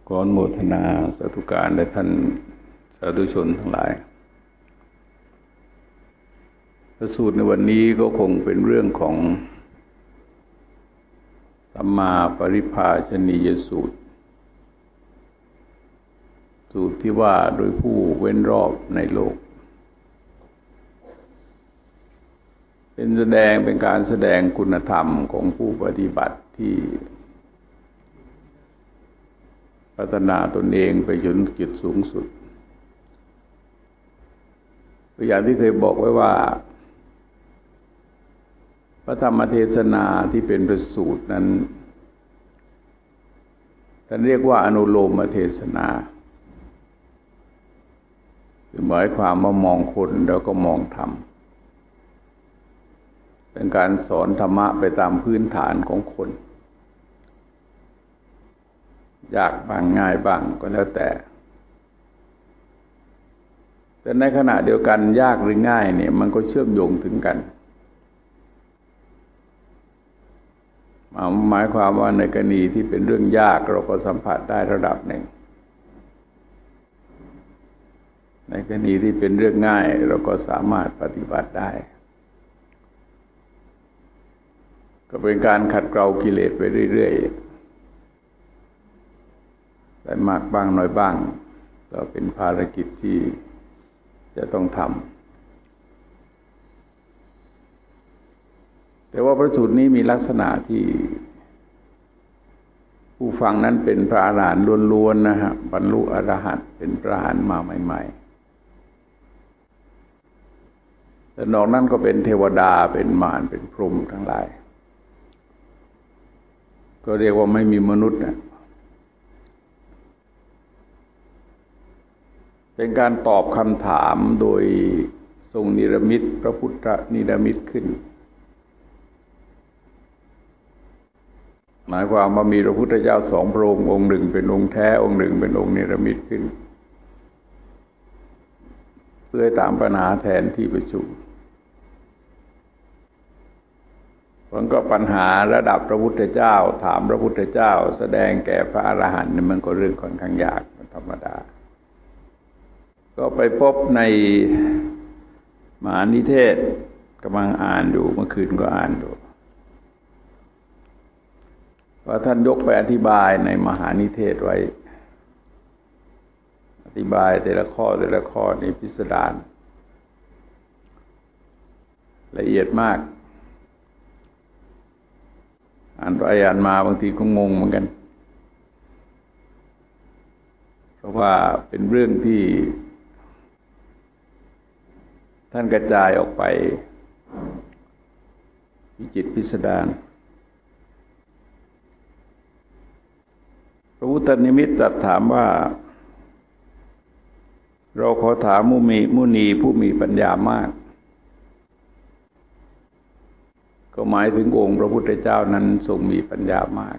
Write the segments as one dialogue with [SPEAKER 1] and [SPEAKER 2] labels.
[SPEAKER 1] ขออนุโมทนาสาธุการและท่านสาธุชนทั้งหลายพระสูตรในวันนี้ก็คงเป็นเรื่องของสัมมาปริภาชนียสูตรสูตรที่ว่าโดยผู้เว้นรอบในโลกเป็นการแสดงคุณธรรมของผู้ปฏิบัติที่พัฒนาตนเองไปจนจุดสูงสุดตัวอย่างที่เคยบอกไว้ว่าพระธรรมเทศนาที่เป็นพระสูตรนั้นท่านเรียกว่าอนุโลมเทศนาคือหมายความว่ามองคนแล้วก็มองธรรมเป็นการสอนธรรมะไปตามพื้นฐานของคนยากบ้างง่ายบ้างก็แล้วแต่ในขณะเดียวกันยากหรือง่ายเนี่ยมันก็เชื่อมโยงถึงกันหมายความว่าในกรณีที่เป็นเรื่องยากเราก็สัมผัสได้ระดับหนึ่งในกรณีที่เป็นเรื่องง่ายเราก็สามารถปฏิบัติได้ก็เป็นการขัดเกลากิเลสไปเรื่อยๆได้มากบ้างน้อยบ้างก็เป็นภารกิจที่จะต้องทำแต่ว่าพระสูตรนี้มีลักษณะที่ผู้ฟังนั้นเป็นพระอรหันต์ล้วนๆนะฮะบรรลุอรหันต์เป็นพระอรหันต์มาใหม่ๆแต่นอกนั้นก็เป็นเทวดาเป็นมารเป็นพรหมทั้งหลายก็เรียกว่าไม่มีมนุษย์นะเป็นการตอบคำถามโดยทรงนิรมิตพระพุทธนิรมิตขึ้นหมายความว่ามีพระพุทธเจ้าสองพระองค์องค์หนึ่งเป็นองค์แท้องค์หนึ่งเป็นองค์นิรมิตขึ้นเพื่อตามปัญหาแทนที่ประชุมมันก็ปัญหาระดับพระพุทธเจ้าถามพระพุทธเจ้าแสดงแก่พระอรหันต์มันก็เรื่องค่อนข้างยากเป็นธรรมดาก็ไปพบในมหานิเทศกำลังอ่านอยู่เมื่อคืนก็อ่านดูว่าท่านยกไปอธิบายในมหานิเทศไว้อธิบายแต่ละข้อนี่พิสดารละเอียดมากอ่านไปอ่านมาบางทีก็งงเหมือนกันเพราะว่าเป็นเรื่องที่ท่านกระจายออกไปวิจิตรพิสดารพระพุทธนิมิตตรัสถามว่าเราขอถามมุนีผู้มีปัญญามากก็หมายถึงองค์พระพุทธเจ้านั้นทรงมีปัญญามาก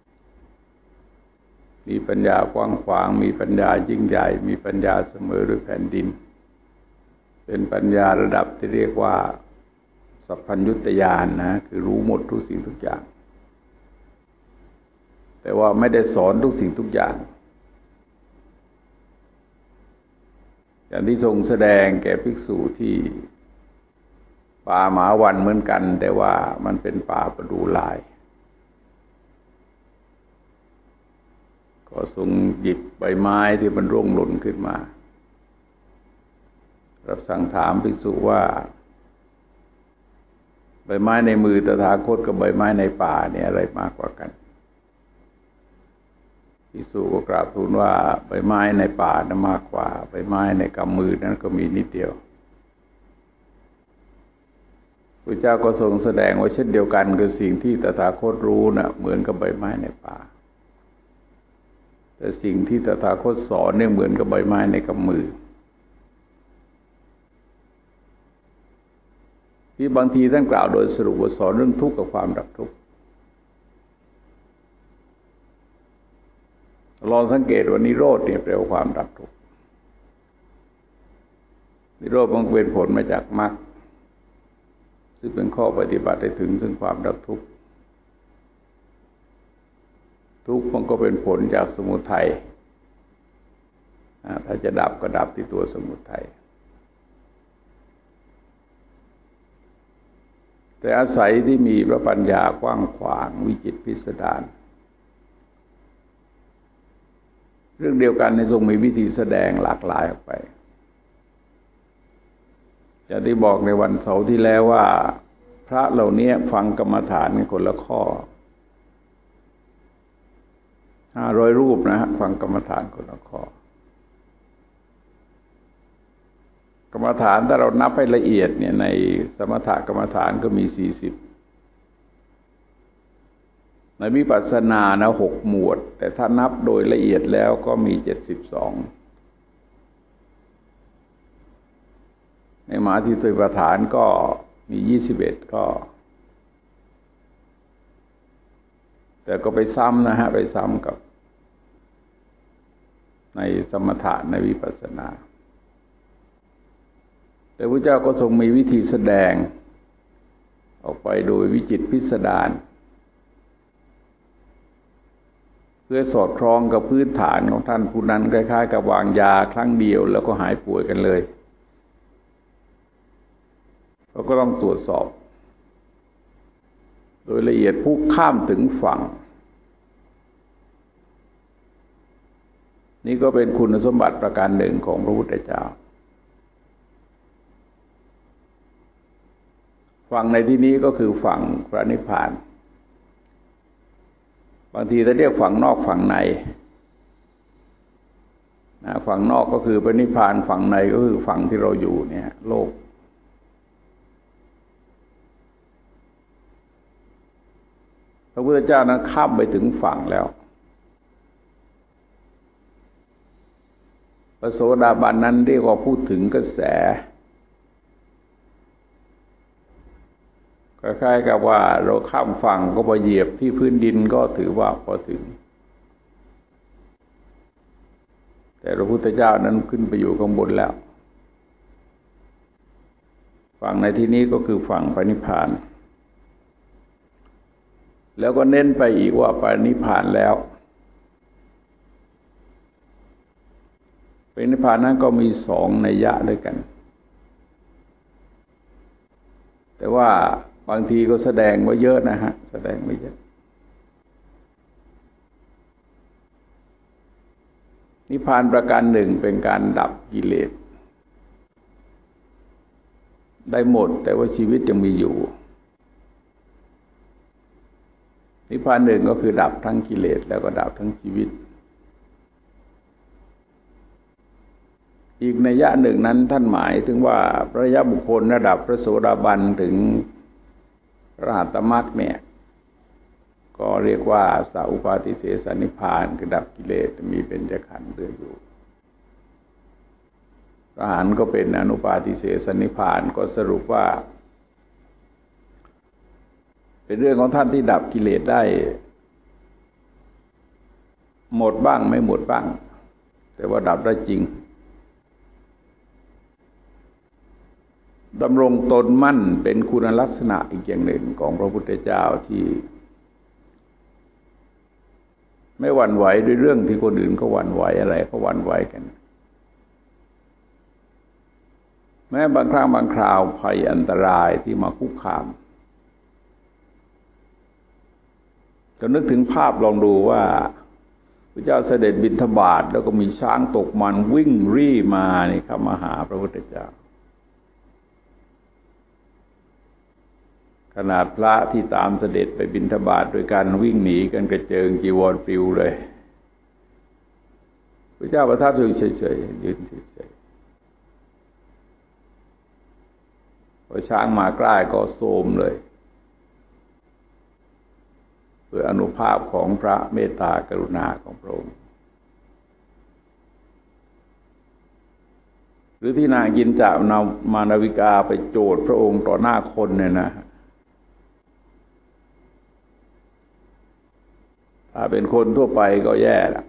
[SPEAKER 1] มีปัญญากว้างขวางมีปัญญายิ่งใหญ่มีปัญญาเสมอด้วยแผ่นดินเป็นปัญญาระดับที่เรียกว่าสัพพัญญุตญาณนะคือรู้หมดทุกสิ่งทุกอย่างแต่ว่าไม่ได้สอนทุกสิ่งทุกอย่างอย่างที่ทรงแสดงแก่ภิกษุที่ป่าหมาวันเหมือนกันแต่ว่ามันเป็นป่าประดู่ลายก็ทรงหยิบใบไม้ที่มันร่วงหล่นขึ้นมารับสั่งถามภิกษุว่าใบไม้ในมือตถาคตกับใบไม้ในป่าเนี่ยอะไรมากกว่ากันภิกษุก็กราบทูลว่าใบไม้ในป่านั้นมากกว่าใบไม้ในกำมือนั้นก็มีนิดเดียวพระเจ้าก็ทรงแสดงไว้เช่นเดียวกันคือสิ่งที่ตถาคตรู้น่ะเหมือนกับใบไม้ในป่าแต่สิ่งที่ตถาคตสอนเนี่ยเหมือนกับใบไม้ในกำมือที่บางทีท่านกล่าวโดยสรุปว่าสอนเรื่องทุกข์กับความดับทุกข์ลองสังเกตว่านิโรธเนี่ยแปลว่าความดับทุกข์นิโรธมันเป็นผลมาจากมรรคซึ่งเป็นข้อปฏิบัติให้ถึงซึ่งความดับทุกข์ทุกข์มันก็เป็นผลจากสมุทัยถ้าจะดับก็ดับที่ตัวสมุทัยแต่อาศัยที่มีพระปัญญากว้างขวางวิจิตรพิสดารเรื่องเดียวกันในทรงมีวิธีแสดงหลากหลายออกไปอย่างที่บอกในวันเสาร์ที่แล้วว่าพระเหล่านี้ฟังกรรมฐานกันคนละข้อ500 รูปนะฮะฟังกรรมฐานคนละข้อกรรมฐานถ้าเรานับให้ละเอียดเนี่ยในสมถกรรมฐานก็มี40ในวิปัสสนานะ6 หมวดแต่ถ้านับโดยละเอียดแล้วก็มี72ในมหาทิฏฐิปฐานก็มี21ก็แต่ก็ไปซ้ำนะฮะไปซ้ำกับในสมถะในวิปัสสนาแต่พระเจ้าก็ทรงมีวิธีแสดงออกไปโดยวิจิตรพิสดารเพื่อสอดคล้องกับพื้นฐานของท่านผู้นั้นคล้ายๆกับวางยาครั้งเดียวแล้วก็หายป่วยกันเลยเราก็ต้องตรวจสอบโดยละเอียดผู้ข้ามถึงฝั่งนี่ก็เป็นคุณสมบัติประการหนึ่งของพระพุทธเจ้าฝั่งในที่นี้ก็คือฝั่งพระนิพพานบางทีจะเรียกฝั่งนอกฝั่งในฝั่งนอกก็คือพระนิพพานฝั่งในก็คือฝั่งที่เราอยู่เนี่ยโลกพระพุทธเจ้านั้นข้ามไปถึงฝั่งแล้วพระโสดาบันนั้นเรียกว่าพูดถึงกระแสคล้ายๆกับว่าเราข้ามฝั่งก็พอเหยียบที่พื้นดินก็ถือว่าพอถึงแต่พระพุทธเจ้านั้นขึ้นไปอยู่ข้างบนแล้วฝั่งในที่นี้ก็คือฝั่งพระนิพพานแล้วก็เน้นไปอีกว่าพระนิพพานแล้วพระนิพพานนั้นก็มี2 นัยยะด้วยกันแต่ว่าบางทีก็แสดงไว้เยอะนะฮะแสดงไว้เยอะนิพพานประการหนึ่งเป็นการดับกิเลสได้หมดแต่ว่าชีวิตยังมีอยู่นิพพานหนึ่งก็คือดับทั้งกิเลสแล้วก็ดับทั้งชีวิตอีกนัยยะหนึ่งนั้นท่านหมายถึงว่าพระยะบุคคลระดับพระโสดาบันถึงอรหัตตมรรคเนี่ยก็เรียกว่าสัพพุปาทิเสสนิพพานคือดับกิเลสมีเบญจขันธ์เหลืออยู่อรหันต์ก็เป็นอนุปาทิเสสนิพพานก็สรุปว่าเป็นเรื่องของท่านที่ดับกิเลสได้หมดบ้างไม่หมดบ้างแต่ว่าดับได้จริงดำรงตนมั่นเป็นคุณลักษณะอีกอย่างหนึ่งของพระพุทธเจ้าที่ไม่หวั่นไหวด้วยเรื่องที่คนอื่นเขาหวั่นไหวอะไรเขาหวั่นไหวกันแม้บางครั้งบางคราวภัยอันตรายที่มาคุกคามก็นึกถึงภาพลองดูว่าพระเจ้าเสด็จบิณฑบาตแล้วก็มีช้างตกมันวิ่งรี่มานี่เข้ามาหาพระพุทธเจ้าขนาดพระที่ตามเสด็จไปบิณฑบาตโดยการวิ่งหนีกันกระเจิงจีวรปลิวเลยพระเจ้าประทับอยู่เฉยๆยืนเฉยๆพอช้างมาใกล้ก็โทรมเลยเพื่ออนุภาพของพระเมตตากรุณาของพระองค์หรือที่นางกินจะนำมานาวิกาไปโจทย์พระองค์ต่อหน้าคนเนี่ยนะถ้าเป็นคนทั่วไปก็แย่ละ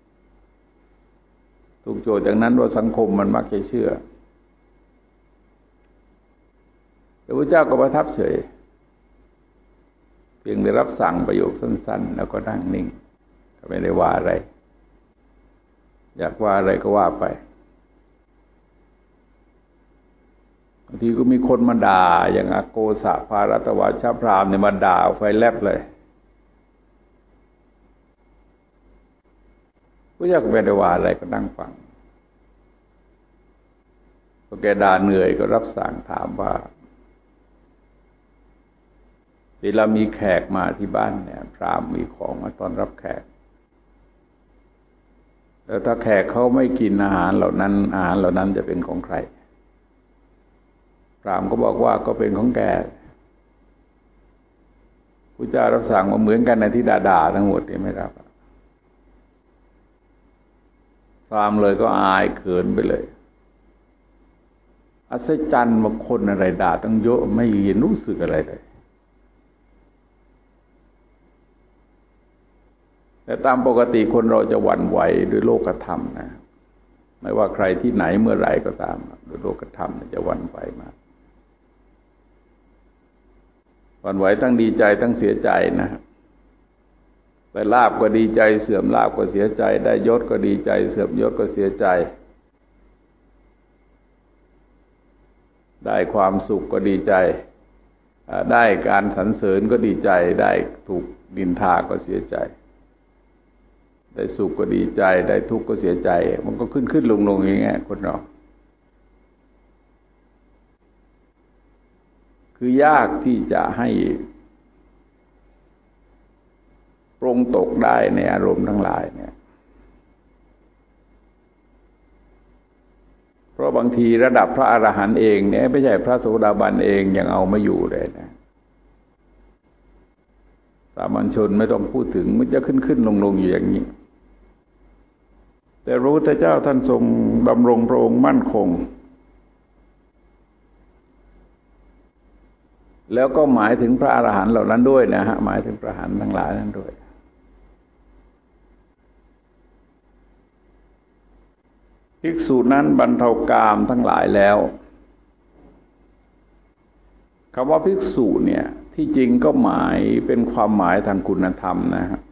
[SPEAKER 1] ถูกโจทย์จากนั้นว่าสังคมมันมักจะเชื่อแต่พระเจ้าก็ประทับเฉยเพียงได้รับสั่งประโยคสั้นๆแล้วก็นั่งนิ่งก็ไม่ได้ว่าอะไรอยากว่าอะไรก็ว่าไปบางทีก็มีคนมาด่าอย่างอโกษะภารัตวชพราหมณ์เนี่ยมาด่าไฟแลบเลยก็อยากไม่ได้ว่าอะไรก็นั่งฟังพอแกด่าเหนื่อยก็รับสั่งถามว่าเวลามีแขกมาที่บ้านเนี่ยพราหมณ์มีของมาต้อนรับแขกแล้วถ้าแขกเขาไม่กินอาหารเหล่านั้นอาหารเหล่านั้นจะเป็นของใครพราหมณ์ก็บอกว่าก็เป็นของแกพระเจ้ารับสั่งมาเหมือนกันในที่ด่าทั้งหมดที่ไม่รับพราหมณ์เลยก็อายเขินไปเลยอัศจรรย์ว่าคนอะไรด่าตั้งเยอะไม่เห็นรู้สึกอะไรเลยแต่ตามปกติคนเราจะหวั่นไหวด้วยโลกธรรมนะไม่ว่าใครที่ไหนเมื่อไหร่ก็ตามด้วยโลกธรรมจะหวั่นไหวมากหวั่นไหวทั้งดีใจทั้งเสียใจนะได้ลาภก็ดีใจเสื่อมลาภก็เสียใจได้ยศก็ดีใจเสื่อมยศก็เสียใจได้ความสุขก็ดีใจได้การสรรเสริญก็ดีใจได้ถูกดินทาก็เสียใจได้สุขก็ดีใจได้ทุกข์ก็เสียใจมันก็ขึ้นลงอย่างเงี้ยคนเราคือยากที่จะให้ปรงตกได้ในอารมณ์ทั้งหลายเนี่ยเพราะบางทีระดับพระอรหันต์เองเนี่ยไม่ใช่พระโสดาบันเองยังเอาไม่อยู่เลยนะสามัญชนไม่ต้องพูดถึงมันจะขึ้นลงอยู่อย่างนี้แต่พระพุทธเจ้าท่านทรงดำรงพระองค์มั่นคงแล้วก็หมายถึงพระอรหันต์เหล่านั้นด้วยนะฮะหมายถึงพระอรหันต์ทั้งหลายนั้นด้วยภิกษุนั้นบรรเทากามทั้งหลายแล้วคำว่าภิกษุเนี่ยที่จริงก็หมายเป็นความหมายทางคุณธรรมนะฮะ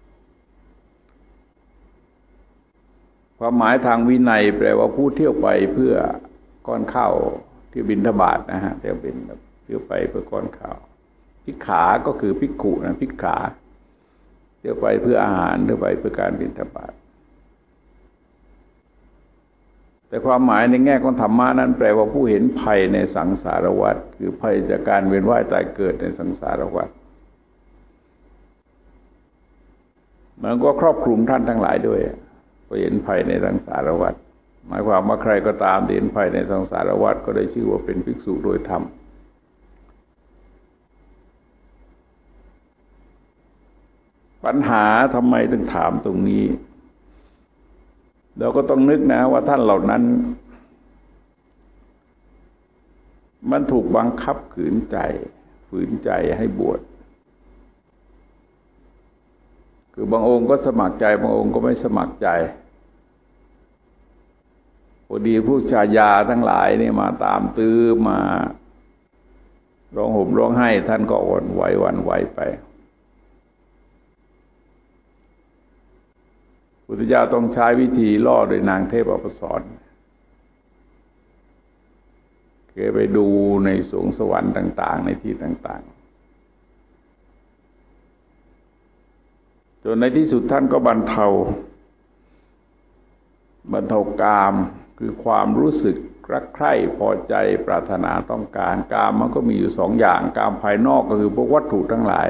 [SPEAKER 1] ความหมายทางวินัยแปลว่าผู้เที่ยวไปเพื่อก้อนข้าวที่บิณฑบาตนะฮะเที่ยวไปเพื่อก้อนข้าวภิกขาก็คือภิกขุนะภิกขาเที่ยวไปเพื่ออาหารเที่ยวไปเพื่อการบิณฑบาตแต่ความหมายในแง่ของธรรมะนั้นแปลว่าผู้เห็นภัยในสังสารวัฏคือภัยจากการเวียนว่ายตายเกิดในสังสารวัฏมันก็ครอบคลุมท่านทั้งหลายด้วยก็เห็นภัยในสังสารวัฏหมายความว่าใครก็ตามที่เห็นภัยในสังสารวัฏก็ได้ชื่อว่าเป็นภิกษุโดยธรรมปัญหาทำไมถึงถามตรงนี้เราก็ต้องนึกนะว่าท่านเหล่านั้นมันถูกบังคับขืนใจฝืนใจให้บวชคือบางองค์ก็สมัครใจบางองค์ก็ไม่สมัครใจพอดีผู้ชายาทั้งหลายนี่มาตามตื้อมาร้องห่มร้องไห้ท่านก็หวั่นไหวไปพุทธเจ้าต้องใช้วิธีล่อโดยนางเทพอัปสรเคยไปดูในสวงสวรรค์ต่างๆในที่ต่างๆจนในที่สุดท่านก็บรรเทากามคือความรู้สึกรักใคร่พอใจปรารถนาต้องการกามมันก็มีอยู่สองอย่างกามภายนอกก็คือพวกวัตถุทั้งหลาย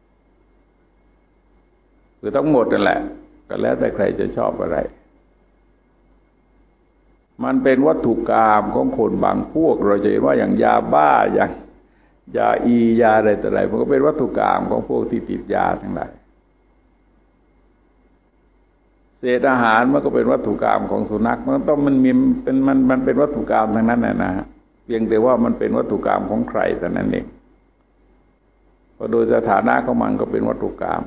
[SPEAKER 1] คือทั้งหมดนั่นแหละก็แล้วแต่ใครจะชอบอะไรมันเป็นวัตถุกรรมของคนบางพวกเราจะเห็นว่าอย่างยาบ้าอย่างยาอียาอะไรต่ออะไรมันก็เป็นวัตถุกรรมของพวกที่ติดยาทั้งหลายเศษอาหารมันก็เป็นวัตถุกรรมของสุนัขมันเป็นวัตถุกรรมทั้งนั้นนะฮะเพียงแต่ว่ามันเป็นวัตถุกรรมของใครแต่นั้นเองเพราะโดยสถานะของมันก็เป็นวัตถุกรรม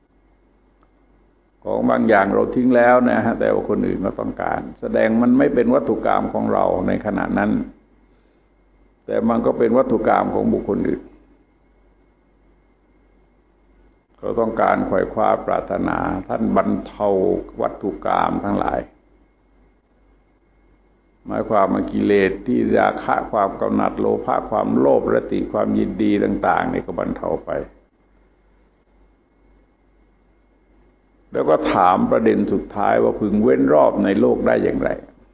[SPEAKER 1] ของบางอย่างเราทิ้งแล้วนะฮะแต่ว่าคนอื่นก็ต้องการแสดงมันไม่เป็นวัตถุกรรมของเราในขณะนั้นแต่มันก็เป็นวัตถุกรรมของบุคคลอื่นเขาต้องการไขว่คว้าปรารถนาท่านบรรเทาวัตถุกรรมทั้งหลายหมายความว่ากิเลสที่ราคะความกำหนัดโลภะความโลภรติความยินดีต่างๆนี่ก็บรรเทาไปแล้วก็ถามประเด็นสุดท้ายว่าพึงเว้นรอบในโลกได้อย่างไร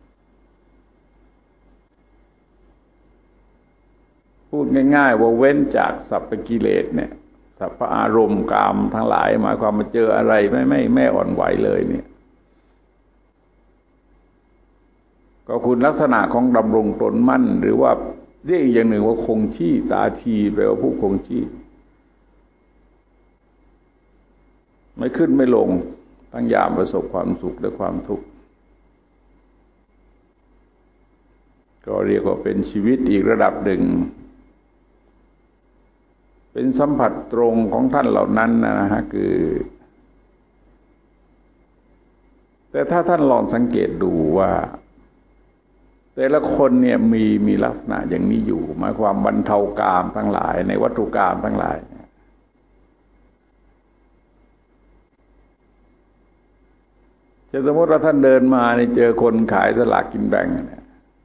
[SPEAKER 1] พูดง่ายๆว่าเว้นจากสัพพกิเลสเนี่ยสัพพอารมณ์กามทั้งหลายหมายความมาเจออะไรไม่อ่อนไหวเลยเนี่ยก็คุณลักษณะของดำรงตนมั่นหรือว่าเรียกอีกอย่างหนึ่งว่าคงที่ตาทีแปลว่าผู้คงที่ไม่ขึ้นไม่ลงทั้งยามประสบความสุขและความทุกข์ก็เรียกว่าเป็นชีวิตอีกระดับหนึ่งเป็นสัมผัสตรงของท่านเหล่านั้นนะฮะคือแต่ถ้าท่านลองสังเกตดูว่าแต่ละคนเนี่ยมีลักษณะอย่างนี้อยู่หมายความบรรเทากามทั้งหลายในวัตถุกามทั้งหลายจะสมมติว่าท่านเดินมาเจอคนขายสลากกินแบ่งเนี่ย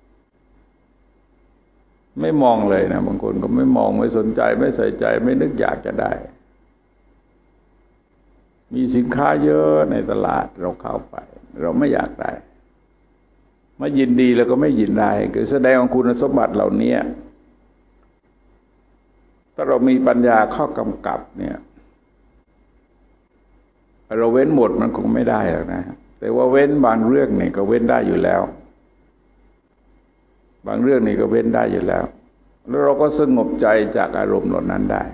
[SPEAKER 1] ไม่มองเลยนะบางคนก็ไม่มองไม่สนใจไม่ใส่ใจไม่นึกอยากจะได้มีสินค้าเยอะในตลาดเราเข้าไปเราไม่อยากได้ไม่ยินดีแล้วก็ไม่ยินได้คือแสดงของคุณสมบัติเหล่านี้ถ้าเรามีปัญญาข้อกำกับเนี่ยเราเว้นหมดมันคงไม่ได้หรอกนะแต่ว่าเว้นบางเรื่องนี่ก็เว้นได้อยู่แล้วบางเรื่องนี่ก็เว้นได้อยู่แล้วแล้วเราก็สงบใจจากอารมณ์เหล่านั้นได้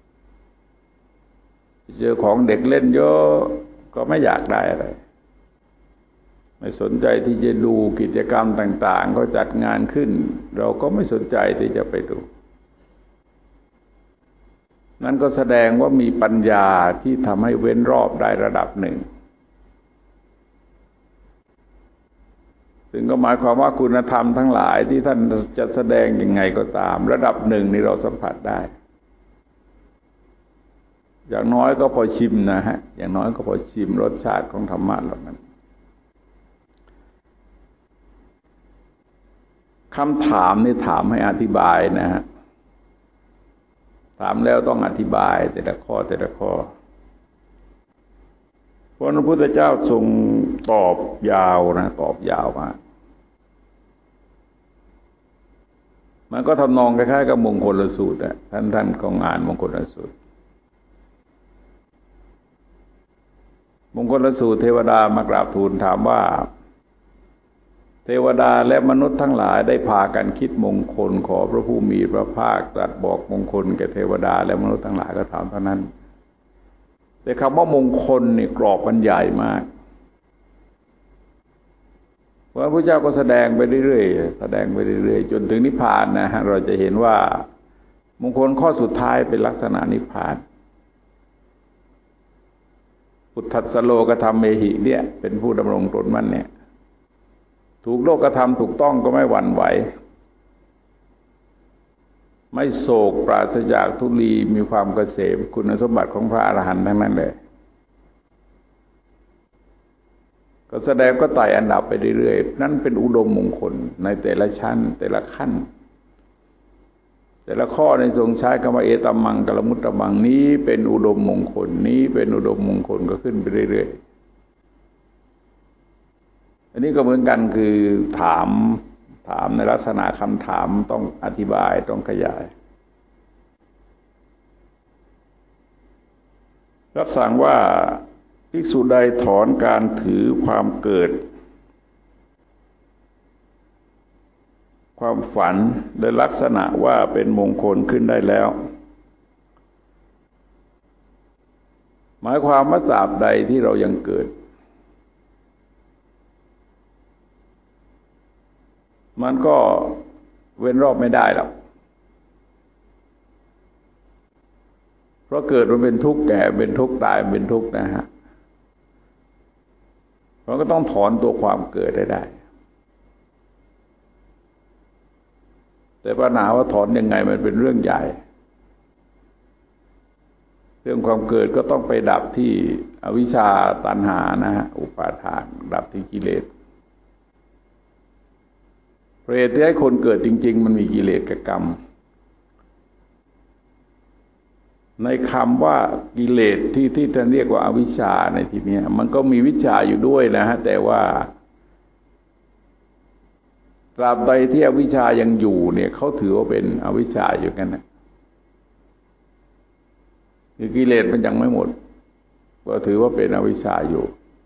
[SPEAKER 1] เจอของเด็กเล่นเยอะก็ไม่อยากได้อะไรไม่สนใจที่จะดูกิจกรรมต่างๆเขาจัดงานขึ้นเราก็ไม่สนใจที่จะไปดูนั่นก็แสดงว่ามีปัญญาที่ทำให้เว้นรอบได้ระดับหนึ่งซึ่งก็หมายความว่าคุณธรรมทั้งหลายที่ท่านจะแสดงยังไงก็ตามระดับหนึ่งนี่เราสัมผัสได้อย่างน้อยก็พอชิมนะฮะอย่างน้อยก็พอชิมรสชาติของธรรมะเหล่านั้นคำถามนี่ถามให้อธิบายนะฮะถามแล้วต้องอธิบายแต่ละข้อแต่ละข้อเพราะพระพุทธเจ้าทรงตอบยาวนะตอบยาวมากมันก็ทำนองคล้ายๆกับมงคลสูตรอ่ะท่านก็งานมงคลสูตรมงคลสูตรเทวดามากราบทูลถามว่าเทวดาและมนุษย์ทั้งหลายได้พากันคิดมงคลขอพระผู้มีพระภาคตรัสบอกมงคลแก่เทวดาและมนุษย์ทั้งหลายก็ถามเท่านั้นแต่คำว่ามงคลนี่กรอบมันใหญ่มากพระพุทธเจ้าก็แสดงไปเรื่อยๆแสดงไปเรื่อยๆจนถึงนิพพานนะฮะเราจะเห็นว่ามงคลข้อสุดท้ายเป็นลักษณะนิพพานพุทธัสสโลกธรรมเมหิเนี่ยเป็นผู้ดำรงตนมั่นเนี่ยถูกโลกธรรมถูกต้องก็ไม่หวั่นไหวไม่โศกปราศจากทุลีมีความเกษมคุณสมบัติของพระอรหันต์ทั้งนั้นเลยก็แสดงก็ไต่อันดับไปเรื่อยๆนั่นเป็นอุดมมงคลในแต่ละชั้นแต่ละขั้นแต่ละข้อในทรงใช้คำว่าเอตัมมังกลมุตตมังนี้เป็นอุดมมงคลนี้เป็นอุดมมงคลก็ขึ้นไปเรื่อยๆอันนี้ก็เหมือนกันคือถามในลักษณะคำถามต้องอธิบายต้องขยายรับสั่งว่าภิกษุใดถอนการถือความเกิดความฝันโดยลักษณะว่าเป็นมงคลขึ้นได้แล้วหมายความว่าตราบใดที่เรายังเกิดมันก็เว้นรอบไม่ได้หรอกเพราะเกิดมันเป็นทุกข์แก่เป็นทุกข์ตายเป็นทุกข์นะฮะเราก็ต้องถอนตัวความเกิดได้แต่ปัญหาว่าถอนยังไงมันเป็นเรื่องใหญ่เรื่องความเกิดก็ต้องไปดับที่อวิชชาตัณหานะฮะอุปาทานดับที่กิเลสเหตุที่ให้คนเกิดจริงๆมันมีกิเลสกับกรรมในคำว่ากิเลสที่ท่านเรียกว่าอวิชชาในที่นี้มันก็มีวิชชาอยู่ด้วยนะฮะแต่ว่าตราบใดที่อวิชชายังอยู่เนี่ยเขาถือว่าเป็นอวิชชาอยู่กันนะคือกิเลสมันยังไม่หมดก็ถือว่าเป็นอวิชชาอยู่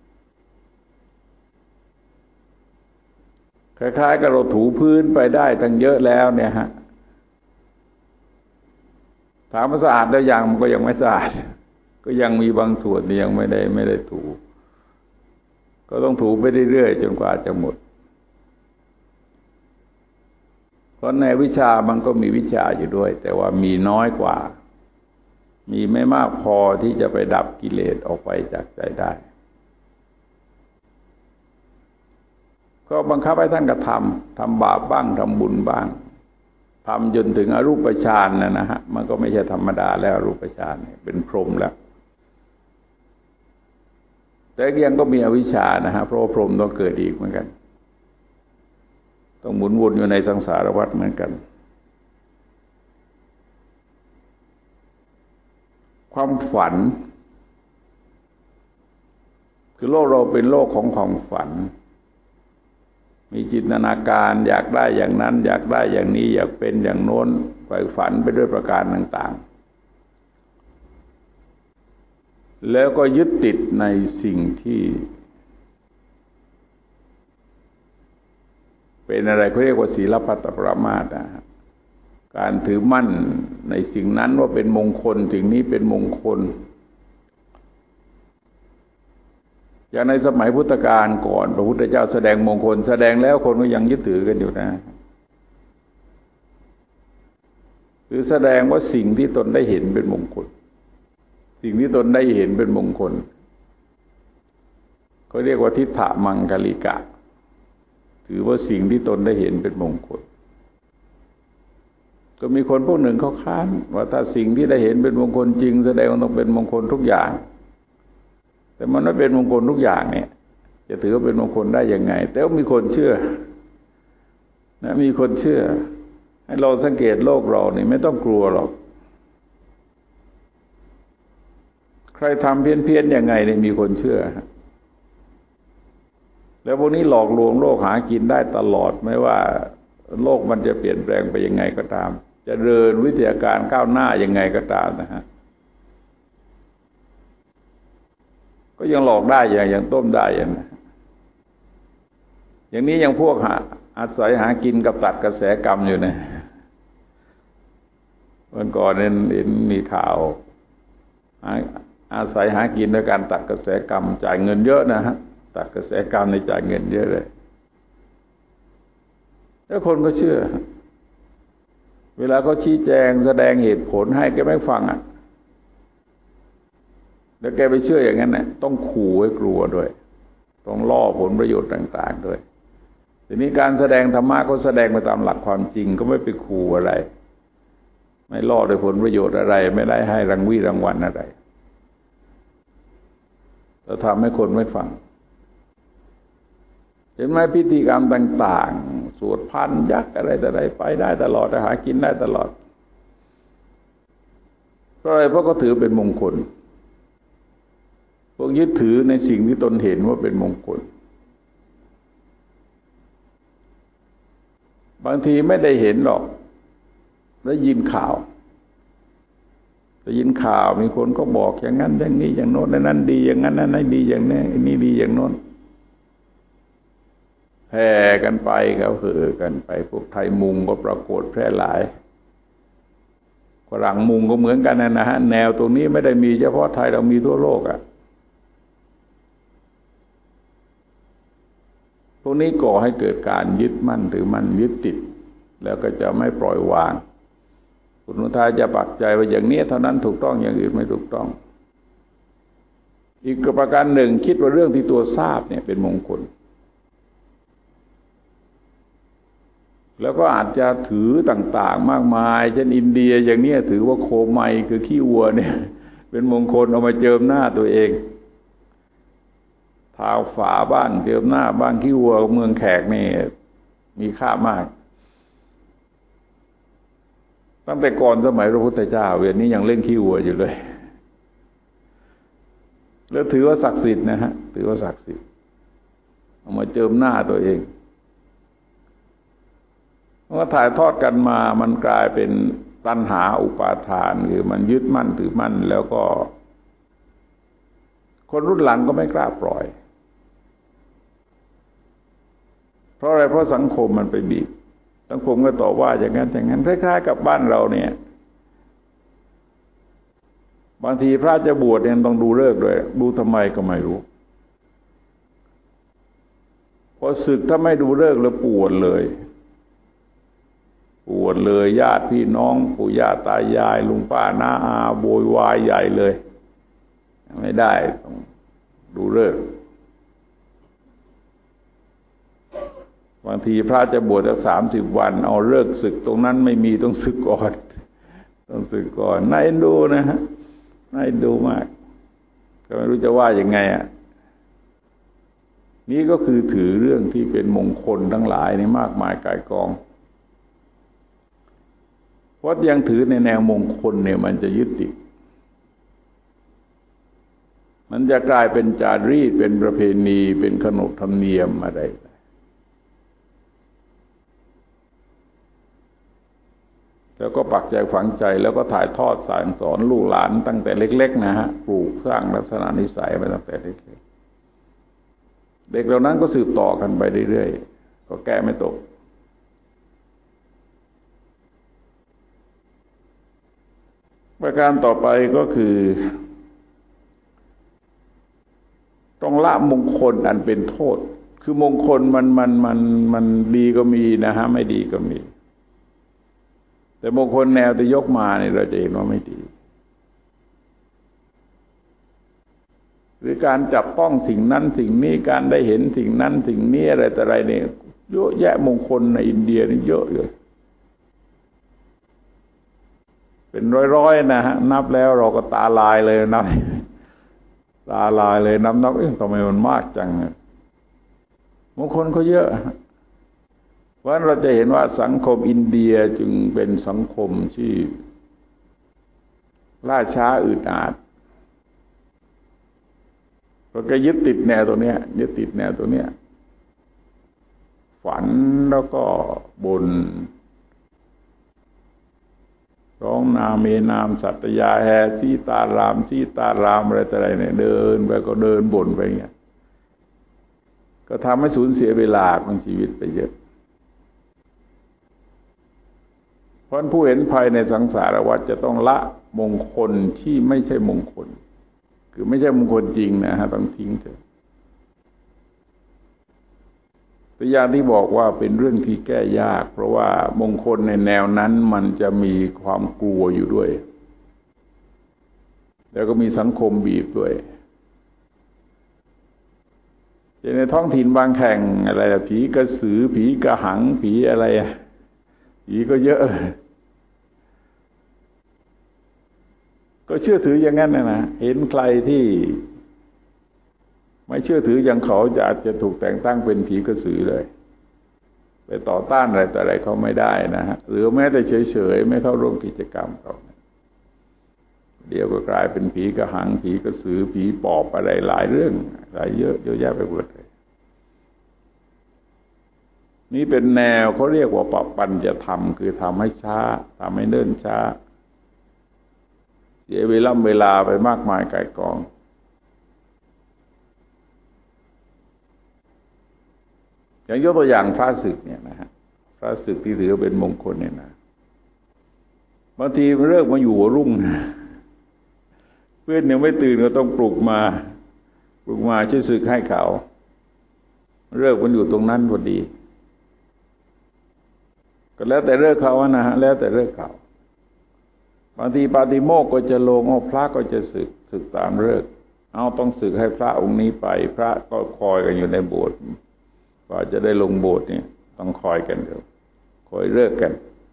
[SPEAKER 1] คล้ายๆกับเราถูพื้นไปได้ตั้งเยอะแล้วเนี่ยฮะถามว่าสะอาดแล้วยังมันก็ยังไม่สะอาดก็ยังมีบางส่วนที่ยังไม่ได้ถูก็ต้องถูไปเรื่อยๆจนกว่าจะหมดเพราะในวิชามันก็มีวิชาอยู่ด้วยแต่ว่ามีน้อยกว่ามีไม่มากพอที่จะไปดับกิเลสออกไปจากใจได้ก็บังคับให้ท่านกระทำบาปบ้างทำบุญบ้างทำจนถึงอรูปฌานนะฮะมันก็ไม่ใช่ธรรมดาแล้วอรูปฌานเป็นพรหมแล้วแต่ยังก็มีอวิชชานะฮะเพราะพรหมต้องเกิดอีกเหมือนกันต้องหมุนวนอยู่ในสังสารวัฏเหมือนกันความฝันคือโลกเราเป็นโลกของความฝันมีจินตนาการอยากได้อย่างนั้นอยากได้อย่างนี้อยากเป็นอย่างโน้นใฝ่ฝันไปด้วยประการต่างๆแล้วก็ยึดติดในสิ่งที่เป็นอะไรเขาเรียกว่าศีลพัตตปรามาสนะการถือมั่นในสิ่งนั้นว่าเป็นมงคลสิ่งนี้เป็นมงคลอย่างในสมัยพุทธกาลก่อนพระพุทธเจ้าแสดงมงคลแสดงแล้วคนก็ยังยึดถือกันอยู่นะคือแสดงว่าสิ่งที่ตนได้เห็นเป็นมงคลสิ่งที่ตนได้เห็นเป็นมงคลเขาเรียกว่าทิฏฐมังคลิกะถือว่าสิ่งที่ตนได้เห็นเป็นมงคลก็มีคนพวกหนึ่งเขาค้านว่าถ้าสิ่งที่ได้เห็นเป็นมงคลจริงแสดงว่าต้องเป็นมงคลทุกอย่างแต่มันไม่เป็นมงคลทุกอย่างเนี่ยจะถือว่าเป็นมงคลได้ยังไงแต่ว่ามีคนเชื่อนะมีคนเชื่อให้เราสังเกตโลกเรานี่ไม่ต้องกลัวหรอกใครทำเพี้ยนๆยังไงเนี่ยมีคนเชื่อแล้วพวกนี้หลอกลวงโลกหากินได้ตลอดไม่ว่าโลกมันจะเปลี่ยนแปลงไปยังไงก็ตามจะเดินวิทยาการก้าวหน้ายังไงก็ตามนะฮะก็ยังหลอกได้อย่างต้มได้อย่างนี้ยังพวกอาศัยหากินกับตัดกระแสกรรมอยู่นะวันก่อนเห็นมีข่าวอาศัยหากินด้วยการตัดกระแสกรรมจ่ายเงินเยอะนะฮะตัดกระแสกรรมในจ่ายเงินเยอะเลยแล้วคนก็เชื่อเวลาเขาชี้แจงแสดงเหตุผลให้แกไม่ฟังแล้วแกไปเชื่ออย่างนั้นเนี่ยต้องขู่ให้กลัวด้วยต้องล่อผลประโยชน์ต่างๆด้วยทีนี้การแสดงธรรมะก็แสดงไปตามหลักความจริงก็ไม่ไปขู่อะไรไม่ล่อด้วยผลประโยชน์อะไรไม่ได้ให้รางวัลอะไรแล้วทำให้คนไม่ฟังเห็นไหมพิธีกรรมต่างๆสวดพันยักษ์อะไรแต่ใดไปได้ตลอดหากินได้ตลอดเพราะอะไรเพราะเขาถือเป็นมงคลพวกยึดถือในสิ่งที่ตนเห็นว่าเป็นมงคลบางทีไม่ได้เห็นหรอกได้ยินข่าวมีคนก็บอกอย่างนั้นอย่างนี้อย่างโน้นนั้นดีอย่างนั้นนั้นดีอย่างนี้นี่ดีอย่างโน้นแผ่กันไปเขาเห่อกันไปพวกไทยมุงก็ปรากฏแพร่หลายฝรั่งมุงก็เหมือนกันนะฮะแนวตรงนี้ไม่ได้มีเฉพาะไทยเรามีทั่วโลกพวกนี้ก่อให้เกิดการยึดมั่นถือมั่นยึดติดแล้วก็จะไม่ปล่อยวางคุณอุทัยจะปักใจว่าอย่างนี้เท่านั้นถูกต้องอย่างอื่นไม่ถูกต้องอีกประการหนึ่งคิดว่าเรื่องที่ตัวทราบเนี่ยเป็นมงคลแล้วก็อาจจะถือต่างๆมากมายเช่นอินเดียอย่างนี้ถือว่าโคไมคือขี้วัวเนี่ยเป็นมงคลเอามาเจิมหน้าตัวเองเท้าฝาบ้างเจิมหน้าบ้างขี้วัวเมืองแขกนี่มีค่ามากตั้งแต่ก่อนสมัยพระพุทธเจ้าเวลานี้ยังเล่นขี้วัวอยู่เลยแล้วถือว่าศักดิ์สิทธิ์นะฮะถือว่าศักดิ์สิทธิ์เอามาเจิมหน้าตัวเองเมื่อถ่ายทอดกันมามันกลายเป็นตัณหาอุปาทานคือมันยึดมั่นถือมั่นแล้วก็คนรุ่นหลังก็ไม่กล้าปล่อยเพราะอะไรเพราะสังคมมันไปบีบสังคมก็ต่อว่าอย่างนั้นอย่างนั้นคล้ายๆกับบ้านเราเนี่ยบางทีพระจะบวชเนี่ยต้องดูฤกษ์ด้วยดูทำไมก็ไม่รู้พอศึกถ้าไม่ดูฤกษ์แล้วปวดเลยญาติพี่น้องปู่ย่าตายายลุงป้าน้าอาโวยวายใหญ่เลยไม่ได้ต้องดูฤกษ์บางทีพระจะบวชสัก30 วันเอาฤกษ์ศึกตรงนั้นไม่มีต้องศึกก่อนน่าเอ็นดูนะฮะน่าเอ็นดูมากก็ไม่รู้จะว่ายังไงอ่ะนี่ก็คือถือเรื่องที่เป็นมงคลทั้งหลายนี่มากมายก่ายกองเพราะยังถือในแนวมงคลเนี่ยมันจะยึดติดมันจะกลายเป็นจารีตเป็นประเพณีเป็นขนบธรรมเนียมอะไรแล้วก็ปักใจฝังใจแล้วก็ถ่ายทอดสั่งสอนลูกหลานตั้งแต่เล็กๆนะฮะปลูกสร้างลักษณะนิสัยมาตั้งแต่เล็กๆเด็กเหล่านั้นก็สืบต่อกันไปเรื่อยๆก็แก้ไม่ตกประการต่อไปก็คือต้องละมงคลอันเป็นโทษคือมงคลมันดีก็มีนะฮะไม่ดีก็มีแต่มงคลแนวที่ยกมาเนี่ยเราจะเห็นว่าไม่ดีหรือการจับต้องสิ่งนั้นสิ่งนี้การได้เห็นสิ่งนั้นสิ่งนี้อะไรแต่อะไรเนี่ยเยอะแยะมงคลในอินเดียนี่เยอะเลยเป็นร้อยๆนะฮะนับแล้วเราก็ตาลายเลยนับตาลายเลยนับทำไมมันมากจังมงคลเขาเยอะเพราะฉะนั้นเราจะเห็นว่าสังคมอินเดียจึงเป็นสังคมที่ล่าช้าอืดอาดเพราะแกยึดติดแนวตัวเนี้ยฝันแล้วก็บ่นร้องนาเมนามสัตยาแฮซีตารามอะไรแต่ไรเนี่ยเดินไปก็เดินบ่นไปอย่างเงี้ยก็ทำให้สูญเสียเวลาของชีวิตไปเยอะเพราะผู้เห็นภัยในสังสารวัฏจะต้องละมงคลที่ไม่ใช่มงคลคือไม่ใช่มงคลจริงนะฮะต้องทิ้งเถอะตัวอย่างที่บอกว่าเป็นเรื่องที่แก้ยากเพราะว่ามงคลในแนวนั้นมันจะมีความกลัวอยู่ด้วยแล้วก็มีสังคมบีบด้วยในท้องถิ่นบางแห่งอะไรผีกระสือผีกระหังผีอะไรผีก็เยอะก็เชื่อถืออย่างนั้นนะเห็นใครที่ไม่เชื่อถืออย่างเขาจะอาจจะถูกแต่งตั้งเป็นผีกระสือเลยไปต่อต้านอะไรแต่อะไรเขาไม่ได้นะฮะหรือแม้แต่เฉยๆไม่เข้าร่วมกิจกรรมเขาเดี๋ยวก็กลายเป็นผีกระหังผีกระสือผีปอบอะไรหลายเรื่องหลายเยอะแยะไปหมดเลยนี่เป็นแนวเขาเรียกว่าปปัญญธรรมคือทำให้ช้าทำให้เนิ่นช้าเสียเวลาไปมากมายก่ายกองอย่างยกตัวอย่างพระศึกเนี่ยนะฮะพระศึกที่ถือเป็นมงคลเนี่ยนะบางทีเลิกมาอยู่หัวรุ่งนะเพื่อนยังไม่ตื่นก็ต้องปลุกมาช่วยศึกให้เขาเลิกมันอยู่ตรงนั้นพอดีก็แล้วแต่เลิกเขานะฮะแล้วแต่เลิกเขาบางทีปาฏิโมกข์ก็จะลงพระก็จะศึกตามเลิกต้องศึกให้พระองค์นี้ไปพระก็คอยกันอยู่ในโบสถ์กว่าจะได้ลงโบสถ์เนี่ยต้องคอยกันเดี๋ยวคอยเลิกกัน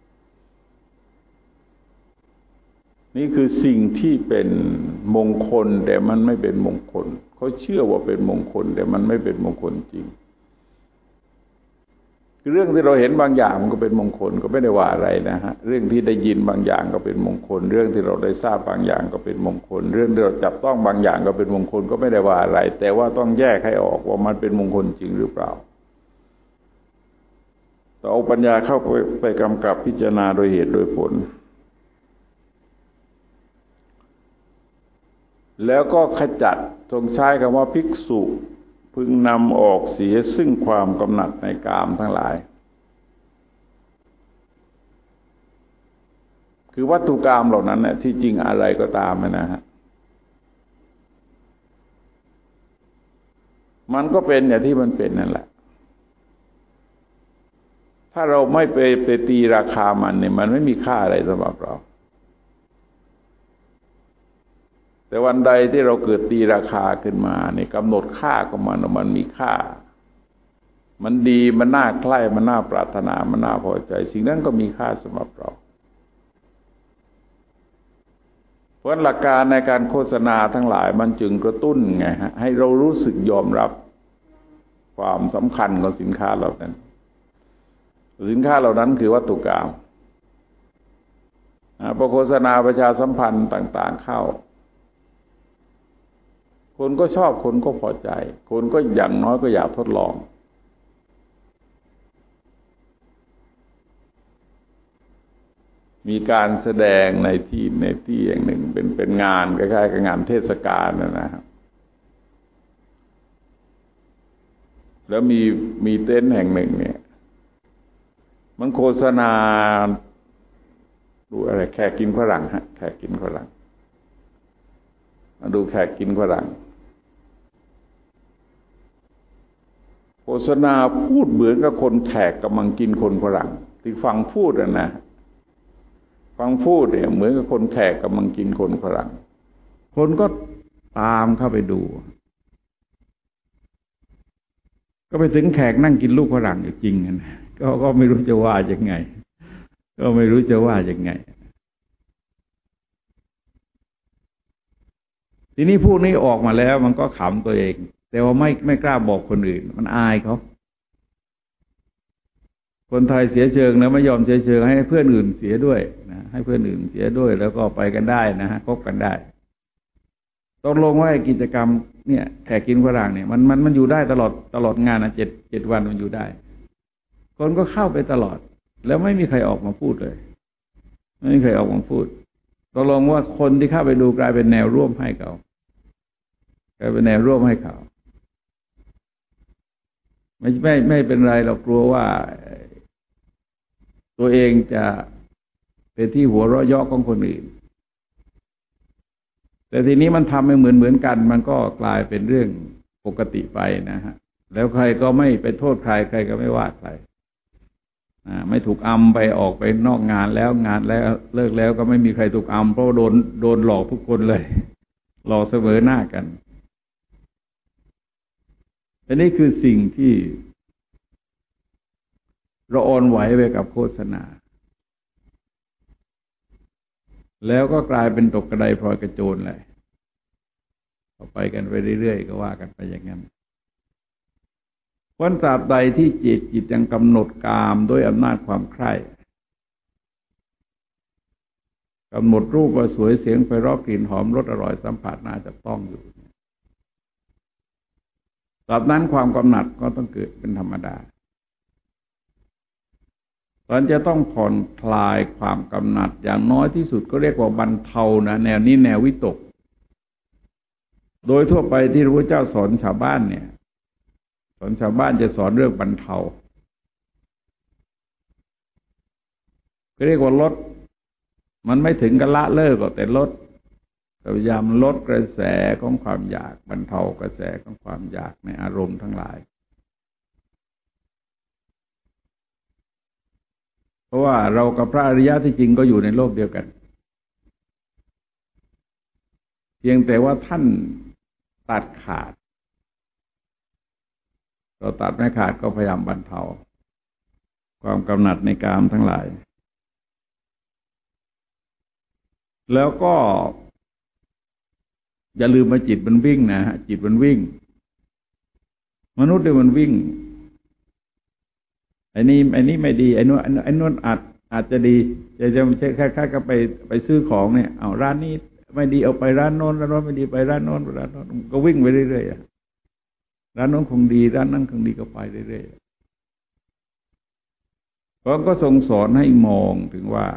[SPEAKER 1] นี่คือสิ่งที่เป็นมงคลแต่มันไม่เป็นมงคลเขาเชื่อว่าเป็นมงคลแต่มันไม่เป็นมงคลจริงคือเรื่องที่เราเห็นบางอย่างมันก็เป็นมงคลก็ไม่ได้ว่าอะไรนะฮะเรื่องที่ได้ยินบางอย่างก็เป็นมงคลเรื่องที่เราได้ทราบบางอย่างก็เป็นมงคลเรื่องที่เราจับต้องบางอย่างก็เป็นมงคลก็ไม่ได้ว่าอะไรแต่ว่าต้องแยกให้ออกว่ามันเป็นมงคลจริงหรือเปล่าต้องเอาปัญญาเข้าไปกำกับพิจารณาโดยเหตุโดยผลแล้วก็ขจัดทรงใช้คำว่าภิกษุพึงนำออกเสียซึ่งความกำหนัดในกามทั้งหลายคือวัตถุกรรมเหล่านั้นเนี่ยที่จริงอะไรก็ตามนะฮะมันก็เป็นอย่างที่มันเป็นนั่นแหละถ้าเราไม่ไปตีราคามันเนี่ยมันไม่มีค่าอะไรสำหรับเราแต่วันใดที่เราเกิดตีราคาขึ้นมาเนี่ยกำหนดค่าของมันว่ามันมีค่ามันดีมันน่าใคร่มันน่าปรารถนามันน่าพอใจสิ่งนั้นก็มีค่าสำหรับเราเพราะหลักการในการโฆษณาทั้งหลายมันจึงกระตุ้นไงฮะให้เรารู้สึกยอมรับความสำคัญของสินค้าเหล่านั้นสินค้าเหล่านั้นคือวัตถุกรรมพอโฆษณาประชาสัมพันธ์ต่างๆเข้าคนก็ชอบคนก็พอใจคนก็อย่างน้อยก็อยากทดลองมีการแสดงในที่อย่างหนึ่งเป็นงานคล้ายๆกับงานเทศกาลนะครับแล้วมีเต็นท์แห่งหนึ่งเนี่ยมันโฆษณาดูอะไรแขกกินฝรั่งฮะแขกกินฝรั่งมาดูแขกกินฝรั่งโฆษณาพูดเหมือนกับคนแขกกำลังกินคนฝรั่งที่ฟังพูดนะฟังพูดเนี่ยเหมือนกับคนแขกกำลังกินคนฝรั่งคนก็ตามเข้าไปดูก็ไปถึงแขกนั่งกินลูกฝรั่งอยู่จริงนะก็ไม่รู้จะว่ายังไงก็ไม่รู้จะว่ายังไงทีนี้พวกนี้ออกมาแล้วมันก็ขำตัวเองแต่ว่าไม่กล้าบอกคนอื่นมันอายเขาคนไทยเสียเชิงแล้วไม่ยอมเสียเชิงให้เพื่อนอื่นเสียด้วยนะให้เพื่อนอื่นเสียด้วยแล้วก็ไปกันได้นะฮะคบกันได้ต้องลงว่ากิจกรรมเนี่ยแขกกินฝรั่งเนี่ยมันอยู่ได้ตลอดงานนะ7 วันมันอยู่ได้คนก็เข้าไปตลอดแล้วไม่มีใครออกมาพูดเลยไม่มีใครออกมาพูดต้องลงว่าคนที่เข้าไปดูกลายเป็นแนวร่วมให้เขากลายเป็นแนวร่วมให้เขาไม่เป็นไรเรากลัวว่าตัวเองจะเป็นที่หัวเราะเยาะของคนอื่นแต่ทีนี้มันทำให้เหมือนกันมันก็กลายเป็นเรื่องปกติไปนะฮะแล้วใครก็ไม่ไปโทษใครใครก็ไม่ว่าใครไม่ถูกอำไปออกไปนอกงานแล้วเลิกแล้วก็ไม่มีใครถูกอำเพราะโดนหลอกทุกคนเลยหลอกเสมอหน้ากันอันนี้คือสิ่งที่เราอ่อนไหวไปกับโฆษณาแล้วก็กลายเป็นตกกระไดพลอยกระโจนเลยต่อไปกันไปเรื่อยๆก็ว่ากันไปอย่างนั้นวันตราบใดที่จิตยังกำหนดกามด้วยอำนาจความใคร่กำหนดรูปว่าสวยเสียงไพเราะกลิ่นหอมรสอร่อยสัมผัสน่าจะต้องอยู่ตราบนั้นความกำหนัดก็ต้องเกิดเป็นธรรมดาตอนจะต้องผ่อนคลายความกำหนัดอย่างน้อยที่สุดก็เรียกว่าบรรเทานะแนวนี้แนววิตกโดยทั่วไปที่พระพุทธเจ้าสอนชาวบ้านเนี่ยสอนชาวบ้านจะสอนเรื่องบรรเทาก็เรียกว่าลดมันไม่ถึงกับละเลิกหรอกแต่ลดพยายามลดกระแสของความอยากบรรเทากระแสของความอยากในอารมณ์ทั้งหลายเพราะว่าเรากับพระอริยะที่จริงก็อยู่ในโลกเดียวกันเพียงแต่ว่าท่านตัดขาดเราตัดไม่ขาดก็พยายามบรรเทาความกำหนัดในกามทั้งหลายแล้วก็อย่าลืมว่าจิตมันวิ่งนะฮะจิตมันวิ่งมนุษย์เนี่ยมันวิ่งไอ้นี้ไม่ดีไอ้นู้นอาจจะดีจะไม่ใช่แค่ก็ไปซื้อของเนี่ยเอาร้านนี้ไม่ดีเอาไปร้านโน้นร้านโน้นไม่ดีไปร้านโน้นก็วิ่งไปเรื่อยๆร้านโน้นคงดีร้านนั้นคงดีก็ไปเรื่อยๆเพราะก็ทรงสอนให้มองถึงว่า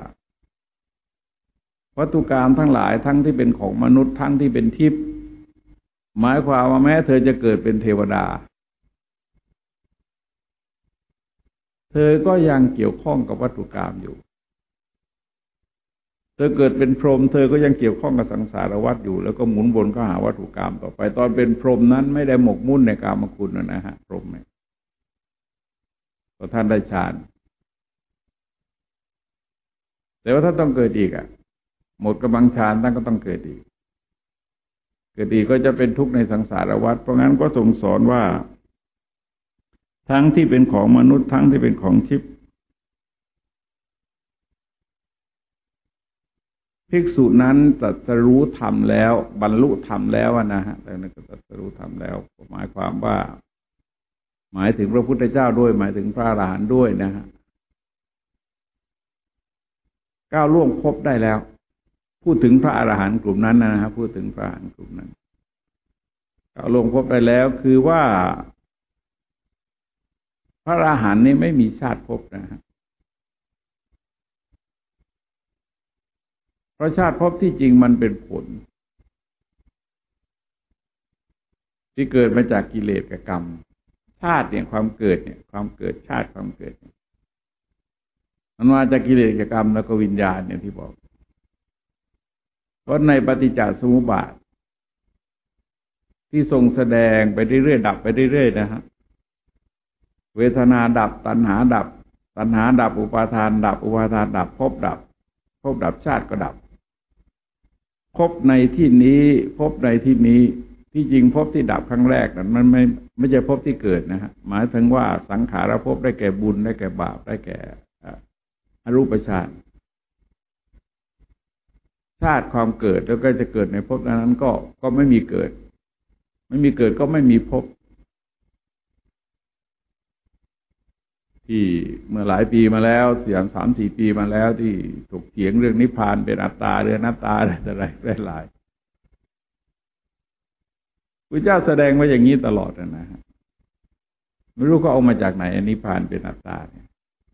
[SPEAKER 1] วัตถุกรรมทั้งหลายทั้งที่เป็นของมนุษย์ทั้งที่เป็นทิพย์หมายความว่าแม้เธอจะเกิดเป็นเทวดาเธอก็ยังเกี่ยวข้องกับวัตถุกรรมอยู่เธอเกิดเป็นพรหมเธอก็ยังเกี่ยวข้องกับสังสารวัฏอยู่แล้วก็หมุนวนเข้าหาวัตถุกรรมต่อไปตอนเป็นพรหมนั้นไม่ได้หมกมุ่นในกามคุณนะฮะพรหมเนี่ยพอท่านได้ฌานแต่ว่าถ้าต้องเกิดอีกหมดกำลังฌานท่านก็ต้องเกิดอีกก็จะเป็นทุกข์ในสังสารวัฏเพราะงั้นก็ทรงสอนว่าทั้งที่เป็นของมนุษย์ทั้งที่เป็นของทิพย์ภิกษุนั้นตรัสรู้ธรรมแล้วบรรลุธรรมแล้วนะฮะแต่นั่นก็ตรัสรู้ธรรมแล้วหมายความว่าหมายถึงพระพุทธเจ้าด้วยหมายถึงพระอรหันต์ด้วยนะฮะก้าวล่วงภพได้แล้วพูดถึงพระอรหันต์กลุ่มนั้นนะฮะพูดถึงพระอรหันต์กลุ่มนั้นก้าวล่วงภพได้แล้วคือว่าพระอรหันต์นี่ไม่มีชาติภพนะฮะเพราะชาติภพที่จริงมันเป็นผลที่เกิดมาจากกิเลสกับกรรมชาติเนี่ยความเกิดเนี่ยความเกิดชาติความเกิดมันมาจากกิเลสกับกรรมแล้วก็วิญญาณเนี่ยที่บอกเพราะในปฏิจจสมุปบาทที่ทรงแสดงไปเรื่อยๆดับไปเรื่อยๆนะฮะเวทนาดับตัณหาดับอุปาทานดับอุปาทานดับภพดับชาติก็ดับภพในที่นี้ที่จริงภพที่ดับครั้งแรกนั้นมันไม่ใช่ภพที่เกิดนะฮะหมายถึงว่าสังขารภพได้แก่บุญได้แก่บาปได้แก่อรูปฌานชาติความเกิดแล้วก็จะเกิดในภพนั้นก็ไม่มีเกิดก็ไม่มีภพที่เมื่อหลายปีมาแล้ว3-4 ปีมาแล้วที่ถกเถียงเรื่องนิพพานเป็นอัตตาหรืออนัตตาอะไรหลายพระเจ้าแสดงไว้อย่างนี้ตลอดนะฮะไม่รู้เขาเอามาจากไหนนิพพานเป็นอัตตาเนี่ย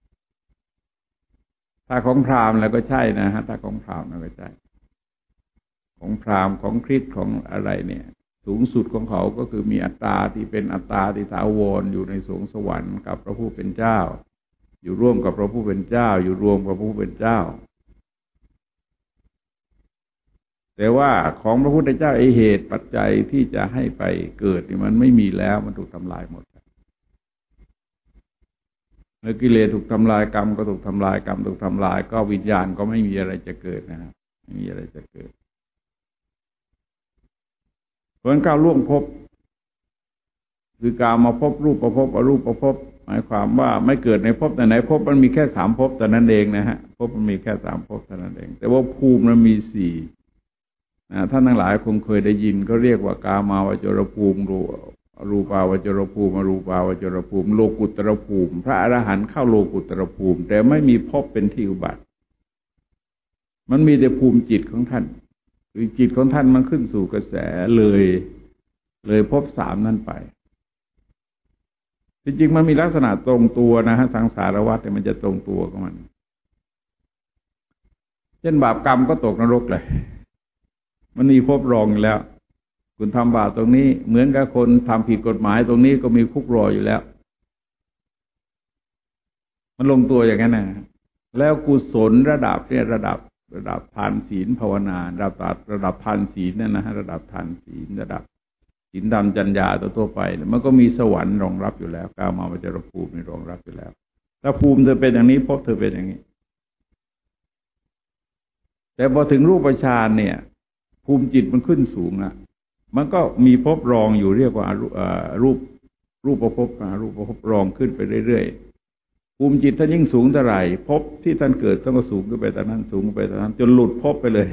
[SPEAKER 1] ถ้าของพราหมณ์แล้วก็ใช่นะฮะถ้าของพราหมณ์แล้วก็ใช่ของพราหมณ์ของคริสต์ของอะไรเนี่ยสูงสุดของเขาก็คือมีอัตตาที่เป็นอัตตาที่ถาวรอยู่ในสวงสวรรค์กับพระผู้เป็นเจ้าอยู่ร่วมกับพระผู้เป็นเจ้าอยู่รวมกับพระผู้เป็นเจ้าแต่ว่าของพระพุทธเจ้าเหตุปัจจัยที่จะให้ไปเกิดนี่มันไม่มีแล้วมันถูกทำลายหมดเมื่อกิเลสถูกทำลายกรรมก็ถูกทำลายกรรมถูกทำลายก็วิญญาณก็ไม่มีอะไรจะเกิดนะครับไม่มีอะไรจะเกิดผลก้าวล่วงภพคือการมาพบรูปประพบอรูปประพบหมายความว่าไม่เกิดในภพแต่ไหนภพมันมีแค่3ภพแต่นั้นเองนะฮะภพมันมีแค่3ภพแต่นั้นเองแต่ว่าภูมิมันมี4ท่านทั้งหลายคงเคยได้ยินก็เรียกว่ากามาวจรภูมิรูปาวจรภูมิอรูปาวจรภูมิโลกุตตรภูมิพระอรหันต์เข้าโลกุตตรภูมิแต่ไม่มีภพเป็นที่อุบัติมันมีแต่ภูมิจิตของท่านคือจิตของท่านมันขึ้นสู่กระแสเลยภพ3นั้นไปจริงๆมันมีลักษณะตรงตัวนะฮะสังสารวัฏเนี่ยมันจะตรงตัวของมันเช่นบาปกรรมก็ตกนรกเลยมันมีภพรองอยู่แล้วคุณทำบาปตรงนี้เหมือนกับคนทำผิดกฎหมายตรงนี้ก็มีคุกรออยู่แล้วมันลงตัวอย่างนั้นนะแล้วกุศลระดับเนี่ยระดับทานศีลภาวนาระดับทานศีลเนี่ยนะฮะระดับทานศีลระดับศีลธรรมจัญญาตัวไปมันก็มีสวรรค์รองรับอยู่แล้วกามาวจรภูมิรองรับอยู่แล้วถ้าภูมิเธอเป็นอย่างนี้ภพเธอเป็นอย่างนี้แต่พอถึงรูปฌานเนี่ยภูมิจิตมันขึ้นสูงอ่ะมันก็มีภพรองอยู่เรียกว่ารูปภพรูปภพรองขึ้นไปเรื่อยๆภูมิจิตท่านยิ่งสูงเท่าไหร่ภพที่ท่านเกิดต้องก็สูงขึ้นไปแต่นั้นสูงไปแต่นั้นจนหลุดภพไปเลย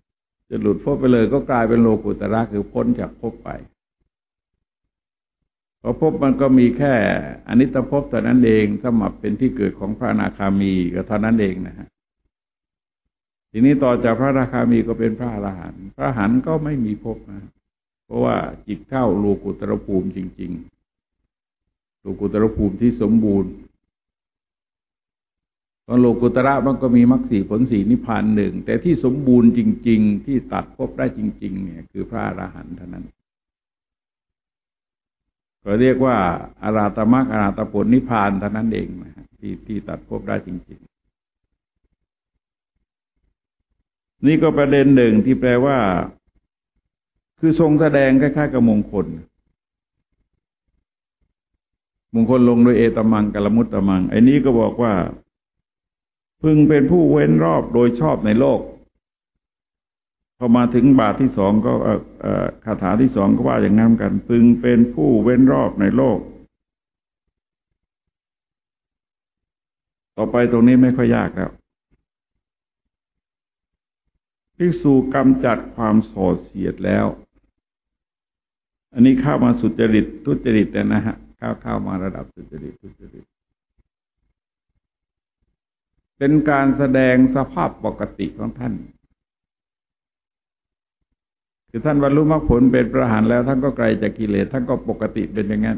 [SPEAKER 1] ก็กลายเป็นโลกุตระคือพ้นจากภพไปเพราะภพมันก็มีแค่อนิจจภพเท่านั้นเองสมับเป็นที่เกิดของพระอนาคามีก็เท่านั้นเองนะฮะทีนี้ต่อจากพระอนาคามีก็เป็นพระอรหันต์พระอรหันต์ก็ไม่มีภพนะเพราะว่าจิตเข้าโลกุตรภูมิจริงๆโลกุตรภูมิที่สมบูรณ์ตอนโลกุตระมันก็มีมรรคสี่ผลสี่นิพพานหนึ่งแต่ที่สมบูรณ์จริงๆที่ตัดภพได้จริงๆเนี่ยคือพระอรหันต์เท่านั้นก็เรียกว่าอรหัตมรรคอรหัตผลนิพพานเท่านั้นเองนะที่ตัดภพได้จริงๆนี่ก็ประเด็นหนึ่งที่แปลว่าคือทรงแสดงคล้ายๆกับมงคลลงโดยเอตมังกัลมุตตมังไอ้นี้ก็บอกว่าพึงเป็นผู้เว้นรอบโดยชอบในโลกพอมาถึงบาทที่สองก็คาถาที่สองก็ว่าอย่างนั้นกันพึงเป็นผู้เว้นรอบในโลกต่อไปตรงนี้ไม่ค่อยยากแล้วภิกษุกำจัดความส่อเสียดแล้วอันนี้เข้ามาสุจริตทุจริตนะฮะเข้ามาระดับสุจริตทุจริตเป็นการแสดงสภาพปกติของท่านคือท่านบรรลุมรรคผลเป็นพระอรหันต์แล้วท่านก็ไกลจากกิเลสท่านก็ปกติเป็นอย่างนั้น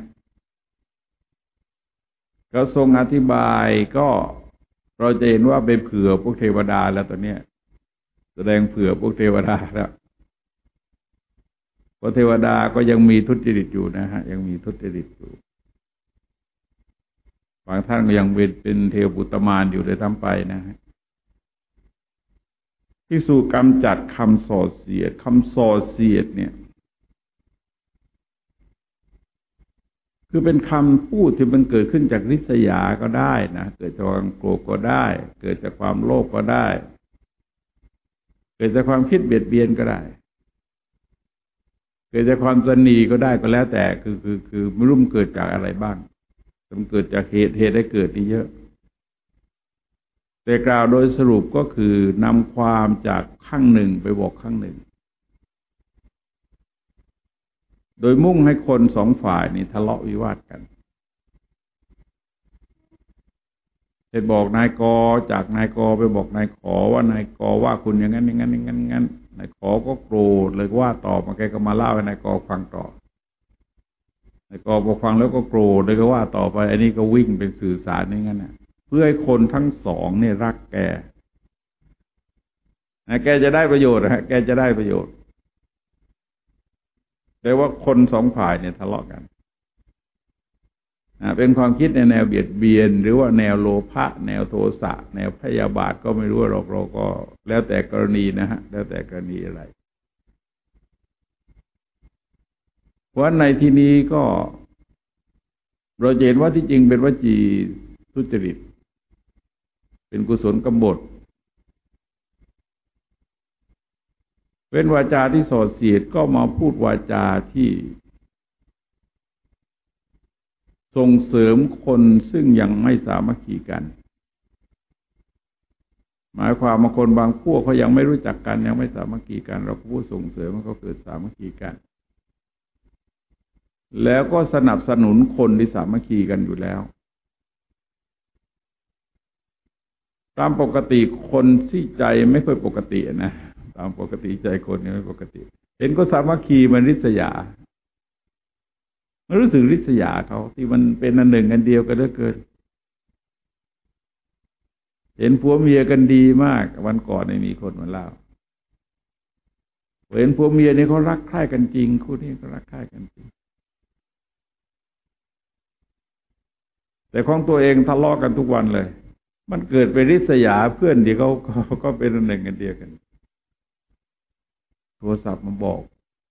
[SPEAKER 1] ก็ทรงอธิบายก็เราจะเห็นว่าไปเผื่อพวกเทวดาแล้วตอนนี้แสดงเผื่อพวกเทวดาแล้วเพราะเทวดาก็ยังมีทุจริตอยู่นะฮะยังมีทุจริตอยู่บางท่านก็ยังเป็นเทวปุตตมารอยู่เลยทั้งไปนะฮะภิกษุกำจัดคำส่อเสียดเนี่ยคือเป็นคำพูดที่มันเกิดขึ้นจากริษยาก็ได้นะเกิดจากความโกรธก็ได้เกิดจากความโลภก็ได้เกิดจากความคิดเบียดเบียนก็ได้เกิดจากความตนีก็ได้ก็แล้วแต่คือไม่รู้มันเกิดจากอะไรบ้างมันเกิดจากเหตุได้เกิดนี่เยอะแต่กล่าวโดยสรุปก็คือนำความจากข้างหนึ่งไปบอกข้างหนึ่งโดยมุ่งให้คนสองฝ่ายนี่ทะเลาะวิวาทกันไปบอกนายกจากนายกไปบอกนายขอว่านายกว่าคุณอย่างนั้นนายขอก็โกรธเลยว่าต่อมาแกก็มาเล่าให้นายกฟังต่อนายกพอฟังแล้วก็โกรธเลยก็ว่าต่อไปอันนี้ก็วิ่งเป็นสื่อสารอย่างนั้นนะเพื่อให้คนทั้งสองเนี่ยรักแกจะได้ประโยชน์แกจะได้ประโยชน์แต่ว่าคนสองฝ่ายเนี่ยทะเลาะกันเป็นความคิดในแนวเบียดเบียนหรือว่าแนวโลภะแนวโทสะแนวพยาบาทก็ไม่รู้เราก็แล้วแต่กรณีนะฮะแล้วแต่กรณีอะไรเพราะในที่นี้ก็เราเห็นว่าที่จริงเป็นวจีทุจริตเป็นกุศลกบฏเป็นวาจาที่ส่อเสียดก็มาพูดวาจาที่ส่งเสริมคนซึ่งยังไม่สามัคคีกันหมายความว่าคนบางพวกเขายังไม่รู้จักกันยังไม่สามัคคีกันเราก็พูดส่งเสริมให้เขาเกิดสามัคคีกันแล้วก็สนับสนุนคนที่สามัคคีกันอยู่แล้วตามปกติคนที่ใจไม่ค่อยปกตินะตามปกติใจคนเนี่ยไม่ปกติเห็นก็สามัคคีมันริษยามันรู้สึกริษยาเขาที่มันเป็นอันหนึ่งอันเดียวกันเหลือเกินเห็นผัวเมียกันดีมากวันก่อนมีคนมาเล่าเห็นผัวเมียนี่เขารักใคร่กันจริงคู่นี้ก็รักใคร่กันจริงแต่ของตัวเองทะเลาะกันทุกวันเลยมันเกิดเป็นริษยาเพื่อนที่เขาก็เป็นอันหนึ่งอันเดียวกันโทรศัพท์มาบอก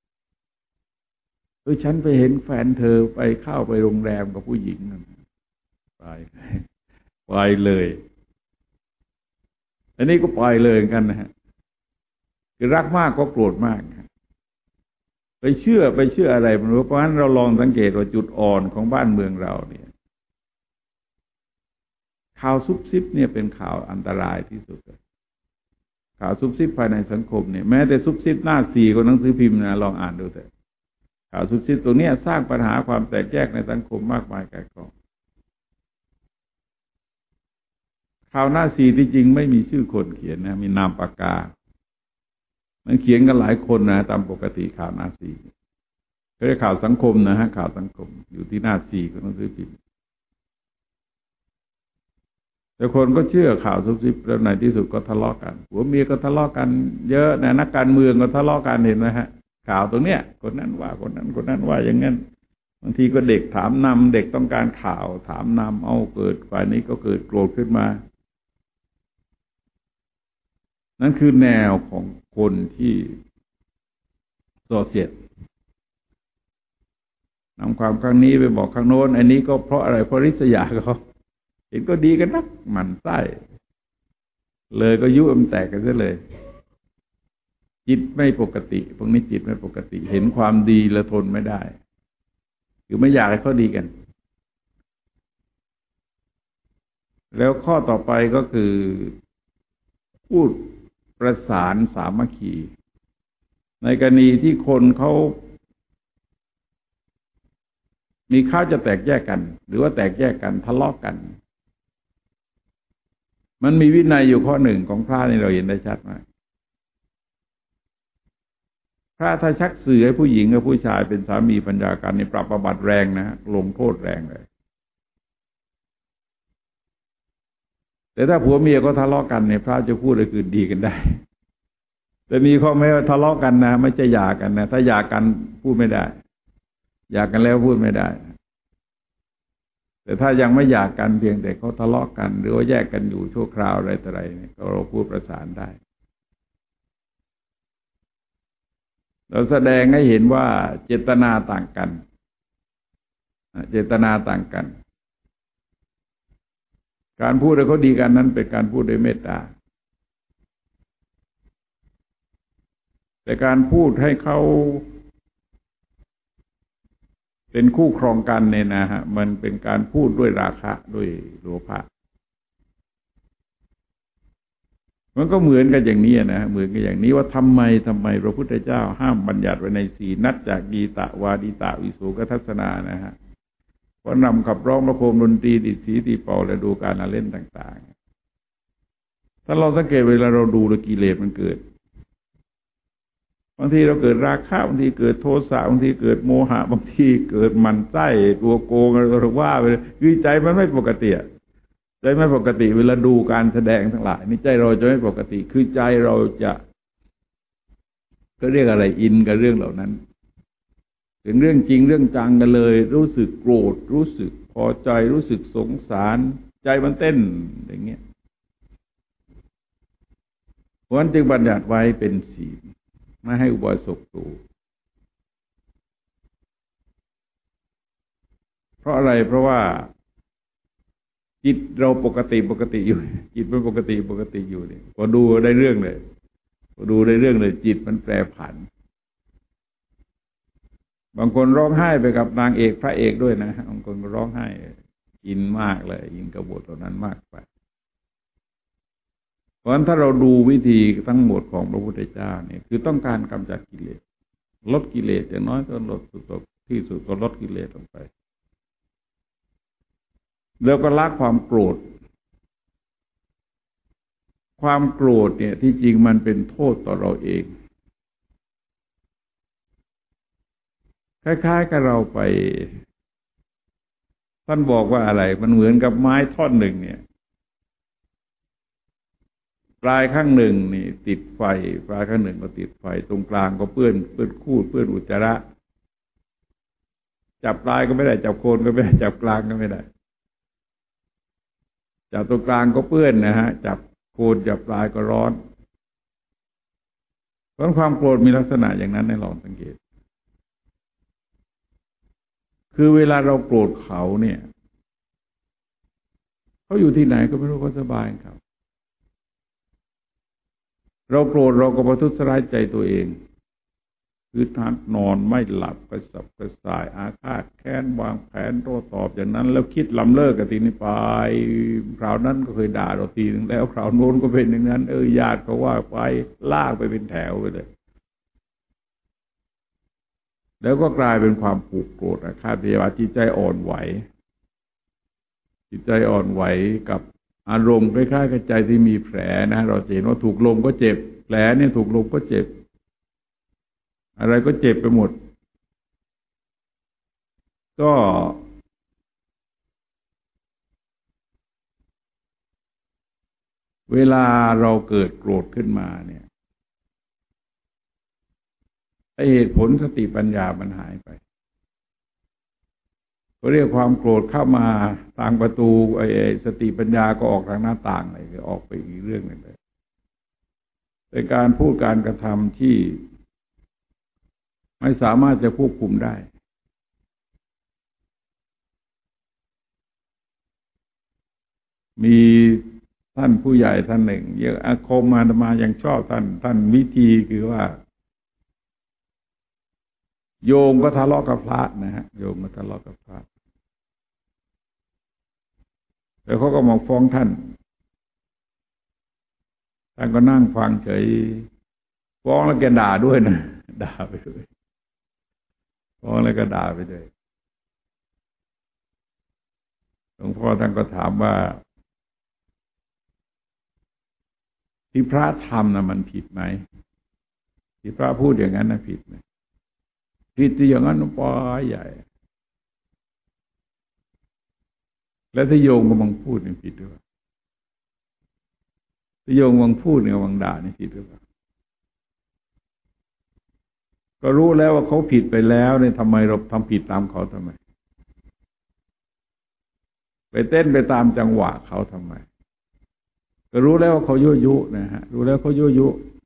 [SPEAKER 1] ฉันไปเห็นแฟนเธอไปเข้าไปโรงแรมกับผู้หญิงนั่นไปเลยอันนี้ก็ไปเลยกันนะฮะคือรักมากก็โกรธมากไปเชื่ออะไรไม่รู้เพราะฉะนั้นเราลองสังเกตว่าจุดอ่อนของบ้านเมืองเราเนี่ยข่าวซุบซิบเนี่ยเป็นข่าวอันตรายที่สุดข่าวซุบซิบภายในสังคมเนี่ยแม้แต่ซุบซิบหน้าสี่ของหนังสือพิมพ์นะลองอ่านดูเถอะข่าวซุบซิบตรงนี้สร้างปัญหาความแตกแยกในสังคมมากมายก่ายกองข่าวหน้าสีที่จริงไม่มีชื่อคนเขียนนะมีนามปากกามันเขียนกันหลายคนนะตามปกติข่าวหน้าสีเรียกข่าวสังคมนะฮะข่าวสังคมอยู่ที่หน้าสีก็ต้องซื้อพิมพ์แต่คนก็เชื่อข่าวซุบซิบแล้วในที่สุดก็ทะเลาะกันผัวเมียก็ทะเลาะกันเยอะนะนักการเมืองก็ทะเลาะกันเห็นไหมฮะข่าวตรงเนี้ยคนนั้นว่าคนนั้นคนนั้นว่าอย่างนั้นบางทีก็เด็กถามนำเด็กต้องการข่าวถามนำเอาเกิดฝ่ายนี้ก็เกิดโกรธขึ้นมานั่นคือแนวของคนที่โซเชียลนำความครั้งนี้ไปบอกครั้งโน้นอันนี้ก็เพราะอะไรเพราะริษยาเขาเห็นก็ดีกันนักหมั่นไส้เลยก็ยุมันแตกกันซะเลยจิตไม่ปกติพวกนี้จิตไม่ปกติเห็นความดีแล้วทนไม่ได้คือไม่อยากให้เขาดีกันแล้วข้อต่อไปก็คือพูดประสานสามัคคีในกรณีที่คนเขามีข้าวจะแตกแยกกันหรือว่าแตกแยกกันทะเลาะกันมันมีวินัยอยู่ข้อหนึ่งของพระนี่เราเห็นได้ชัดมากพระถ้าชักสื่อให้ผู้หญิงกับผู้ชายเป็นสามีภรรยากันนี่ปรับอาบัติแรงนะลงโทษแรงเลยแต่ถ้าผัวเมียก็ทะเลาะกันเนี่ยพระจะพูดอะไรคือดีกันได้แต่มีข้อแม้ว่าทะเลาะกันนะไม่ใช่หย่ากันนะถ้าหย่ากันพูดไม่ได้หย่ากันแล้วพูดไม่ได้แต่ถ้ายังไม่หย่ากันเพียงแต่เขาทะเลาะกันหรือว่าแยกกันอยู่ชั่วคราวอะไรต่ออะไรเนี่ยเราพูดประสานได้เราแสดงให้เห็นว่าเจตนาต่างกันเจตนาต่างกันการพูดให้เขาดีกันนั้นเป็นการพูดด้วยเมตตาแต่การพูดให้เขาเป็นคู่ครองกันเนี่ยนะฮะมันเป็นการพูดด้วยราคะด้วยโลภะมันก็เหมือนกันอย่างนี้นะเหมือนกันอย่างนี้ว่าทำไมพระพุทธเจ้าห้ามบัญญัติไว้ในสีนัดจากกีตะวาดิตะวิโสกทัศนานะฮะเพราะนำขับร้องประโคมดนตรีดิสีตีเป่าและดูการเล่นต่างๆถ้าเราสังเกตเวลาเราดูแล้วกิเลสมันเกิดบางทีเราเกิดราคะบางทีเกิดโทสะบางทีเกิดโมหะบางทีเกิดหมั่นไส้ตัวโกงอะไรว่าไปคือใจมันไม่ปกติใจไม่ปกติเวลาดูการแสดงทั้งหลายนี่ใจเราจะไม่ปกติคือใจเราจะก็เรียกอะไรอินกับเรื่องเหล่านั้นเป็นเรื่องจริงเรื่องจังกันเลยรู้สึกโกรธรู้สึกพอใจรู้สึกสงสารใจมันเต้นอย่างเงี้ยเพราะฉะนั้นจึงบัญญัติไว้เป็นศีลไม่ให้อุบาสกดูเพราะอะไรเพราะว่าจิตเราปกติอยู่จิตมันปกติอยู่เนี่ยพอดูได้เรื่องเลยจิตมันแปรผันบางคนร้องไห้ไปกับนางเอกพระเอกด้วยนะบางคนก็ร้องไห้อินมากเลยอินกับบทตัวนั้นมากไปเพราะฉะนั้นถ้าเราดูวิธีทั้งหมดของพระพุทธเจ้าเนี่ยคือต้องการกำจัดกิเลสลดกิเลสอย่างน้อยก็ลดที่สุดก็ลดกิเลสลงไปแล้วก็ละความโกรธเนี่ยที่จริงมันเป็นโทษต่อเราเองคล้ายๆกับเราไปท่านบอกว่าอะไรมันเหมือนกับไม้ท่อนหนึ่งเนี่ยปลายข้างหนึ่งนี่ติดไฟปลายข้างหนึ่งก็ติดไฟตรงกลางก็เปื้อนคูดเปื้อนอุจจาระจับปลายก็ไม่ได้จับโคนก็ไม่ได้จับกลางก็ไม่ได้จับตรงกลางก็เปื้อนนะฮะจับโคนจับปลายก็ร้อนเพราะความโกรธมีลักษณะอย่างนั้นให้ลองสังเกตคือเวลาเราโกรธเขาเนี่ยเขาอยู่ที่ไหนก็ไม่รู้เขาสบายครับเราโกรธเราก็ประทุษร้ายใจตัวเองคือทานนอนไม่หลับกระสับกระส่ายอาฆาตแค้นวางแผนโต้ตอบอย่างนั้นแล้วคิดล้ำเลิกกับทีนี้ไปคราวนั้นก็เคยด่าเราทีนึงแล้วคราวโน้นก็เป็นอย่างนั้นญาติเขาว่าไปลากไปเป็นแถวไปเลยแล้วก็กลายเป็นความผูกโกรธอาฆาตพยาบาทจิตใจอ่อนไหวจิตใจอ่อนไหวกับอารมณ์คล้ายๆกับใจที่มีแผลนะเราจะเห็นว่าถูกลมก็เจ็บแผลเนี่ยถูกลมก็เจ็บอะไรก็เจ็บไปหมดก็เวลาเราเกิดโกรธขึ้นมาเนี่ยเหตุผลสติปัญญามันหายไปก็เรียกความโกรธเข้ามาทางประตูสติปัญญาก็ออกทางหน้าต่างเลยคือออกไปอีกเรื่องหนึ่งเลยเป็นการพูดการกระทำที่ไม่สามารถจะควบคุมได้มีท่านผู้ใหญ่ท่านหนึ่งเยอะอาคมมายังชอบท่านวิธีคือว่าโยมก็ทะเลาะกับพระนะฮะโยมก็ทะเลาะกับพระแล้วเขาก็มาฟ้องท่านก็นั่งฟังเฉยฟ้องแล้วแกด่าด้วยนะด่าไปด้วยฟ้องแล้วก็ด่าไปด้วยหลวงพ่อท่านก็ถามว่าที่พระทำนะมันผิดไหมที่พระพูดอย่างนั้นนะผิดไหมผิดที่อย่างนั้นปอใหญ่แล้วที่โยมกำลังพูดนี่ผิดหรือเปล่าที่โยมกำลังพูดเนี่ยกำลังด่านี่ผิดหรือเปล่าก็รู้แล้วว่าเขาผิดไปแล้วเนี่ยทำไมเราทำผิดตามเขาทำไมไปเต้นไปตามจังหวะเขาทำไมก็รู้แล้วว่าเขายั่วยุนะฮะรู้แล้วเขายั่วยุ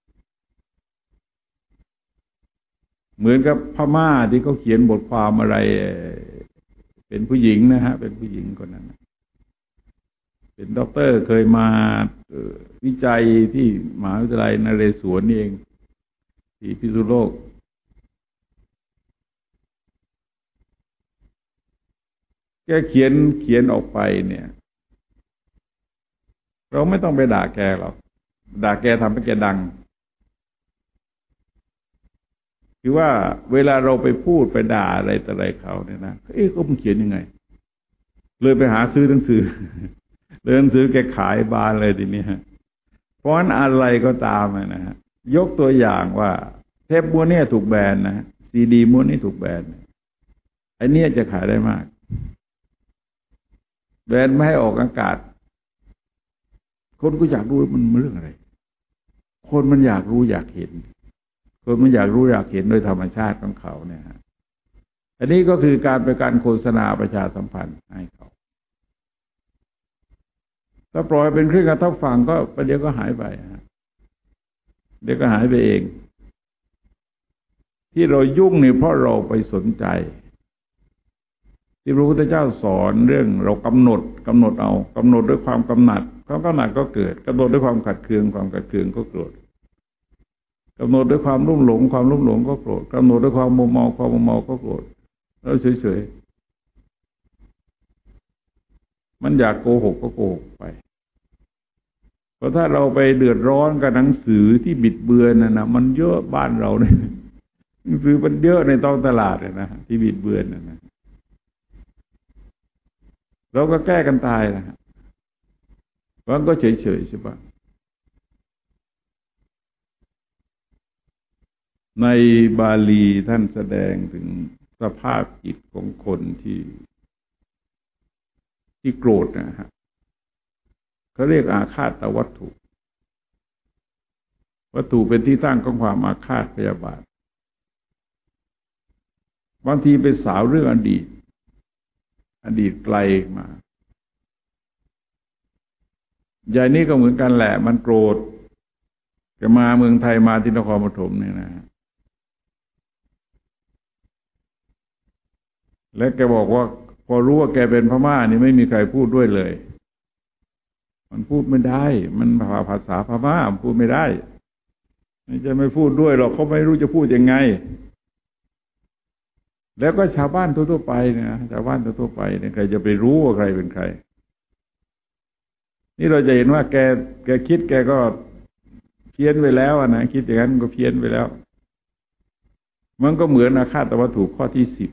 [SPEAKER 1] เหมือนกับพม่าที่เขาเขียนบทความอะไรเป็นผู้หญิงนะฮะเป็นผู้หญิงคนนั้นเป็นด็อกเตอร์เคยมาวิจัยที่มหาวิทยาลัยนเรศวรนี่เองที่พิษณุโลกแกเขียนออกไปเนี่ยเราไม่ต้องไปด่าแกหรอกด่าแกทำให้แกดังคือว่าเวลาเราไปพูดไปด่าอะไรต่ออะไรเขาเนี่ยนะเขาเขียนยังไงเลยไปหาซื้อหนังสือเลยหนังสือแกขายบานเลยทีนี้ฮะเพราะฉะนั้นอะไรก็ตามนะฮะยกตัวอย่างว่าเทปม้วนนี้ถูกแบนนะซีดีม้วนนี้ถูกแบนไอ้นี่จะขายได้มากแบนไม่ให้ออกอากาศคนก็อยากรู้มันเรื่องอะไรคนมันอยากรู้อยากเห็นคนมันอยากรู้อยากเห็นโดยธรรมชาติของเขาเนี่ยฮะอันนี้ก็คือการเป็นการโฆษณาประชาสัมพันธ์ให้เขาถ้าปล่อยเป็นเครื่องกระทบฟังก็ประเดี๋ยวก็หายไปฮะเดี๋ยวก็หายไปเองที่เรายุ่งนี่เพราะเราไปสนใจที่พระพุทธเจ้าสอนเรื่องเรากำหนดเอากำหนดด้วยความกำหนัดความกำหนัดก็เกิดกำหนดด้วยความขัดเคืองความขัดเคืองก็โกรธกำหนดด้วยความรุ่มหลงความรุ่มหลงก็โกรธกำหนดด้วยความมัวเมาความมัวเมาก็โกรธแล้วเฉยๆมันอยากโกหกก็โกหกไปเพราะถ้าเราไปเดือดร้อนกับหนังสือที่บิดเบือนนะมันเยอะบ้านเราเนี่ยหนังสือมันเยอะในท้องตลาดนะที่บิดเบือนนะเราก็แก้กันตายนะฮะมันก็เฉยๆใช่ปะในบาลีท่านแสดงถึงสภาพจิตของคนที่โกรธนะฮะเขาเรียกอาฆาตวัตถุวัตถุเป็นที่ตั้งของความอาฆาตพยาบาทบางทีไปสาวเรื่องอดีตไกลมาใหญ่นี่ก็เหมือนกันแหละมันโกรธจะมาเมืองไทยมาที่นครปฐมเนี่ยนะและแกบอกว่าพอรู้ว่าแกเป็นพม่านี่ไม่มีใครพูดด้วยเลยมันพูดไม่ได้มันภาษาพม่าพูดไม่ได้ไม่จะไม่พูดด้วยหรอกเขาไม่รู้จะพูดยังไงแล้วก็ชาวบ้านทั่วๆไปเนี่ยชาวบ้านทั่วๆไปเนี่ยใครจะไปรู้ว่าใครเป็นใครนี่เราจะเห็นว่าแกคิดแกก็เพี้ยนไปแล้วนะคิดอย่างนั้นก็เพี้ยนไปแล้วมันก็เหมือนอาฆาตวัตถุข้อที่10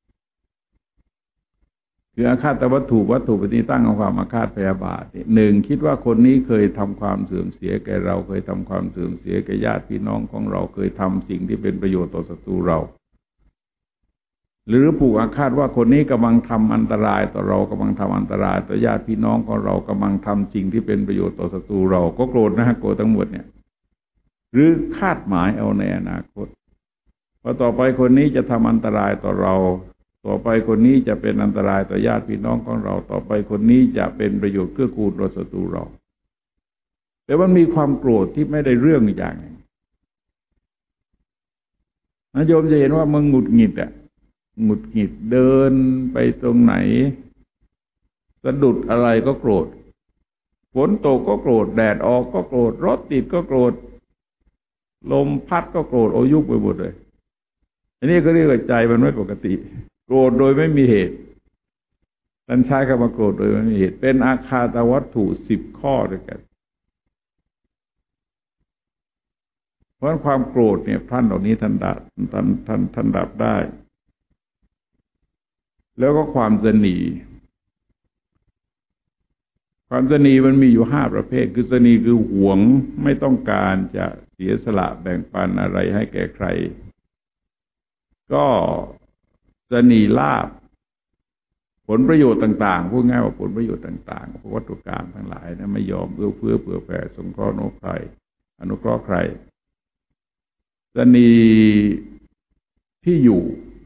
[SPEAKER 1] คืออาฆาตวัตถุเป็นที่ตั้งของความอาฆาตพยาบาทหนึ่งคิดว่าคนนี้เคยทำความเสื่อมเสียแก่เราเคยทำความเสื่อมเสียแก่ญาติพี่น้องของเราเคยทำสิ่งที่เป็นประโยชน์ต่อศัตรูเราหรือผูกอาฆาตว่าคนนี้กำลังทำอันตรายต่อเรากำลังทำอันตรายต่อญาติพี่น้องของเรากำลังทำสิ่งที่เป็นประโยชน์ต่อศัตรูเราก็โกรธโกรธทั้งหมดเนี่ยหรือคาดหมายเอาในอนาคตว่าต่อไปคนนี้จะทำอันตรายต่อเราต่อไปคนนี้จะเป็นอันตรายต่อญาติพี่น้องของเราต่อไปคนนี้จะเป็นประโยชน์เกื้อกูลต่อศัตรูเราแต่มันมีความโกรธที่ไม่ได้เรื่องอย่างหนึ่งนะโยมจะเห็นว่ามึงหงุดหงิดหงุดหงิดเดินไปตรงไหนสะดุดอะไรก็โกรธฝนตกก็โกรธแดดออกก็โกรธรถติดก็โกรธลมพัดก็โกรธโอยุบไปหมดเลยอันนี้ก็เรียกว่าใจมันไม่ปกติโกรธโดยไม่มีเหตุท่านใช้คำว่าโกรธโดยไม่มีเหตุเป็นอาฆาตวัตถุ10 ข้อด้วยกันเพราะความโกรธเนี่ยท่านเหล่านี้ท่านดับได้แล้วก็ความตนีมันมีอยู่5 ประเภทคือตนีคือหวงไม่ต้องการจะเสียสละแบ่งปันอะไรให้แก่ใครก็ตนีลาภผลประโยชน์ต่างๆพูดง่ายว่าผลประโยชน์ต่างๆวัตถุกรรมทั้งหลายนะไม่ยอมเอื้อเฟื้อเผื่อแผ่สงเคราะห์อนุเคราะห์ใครตนีที่อยู่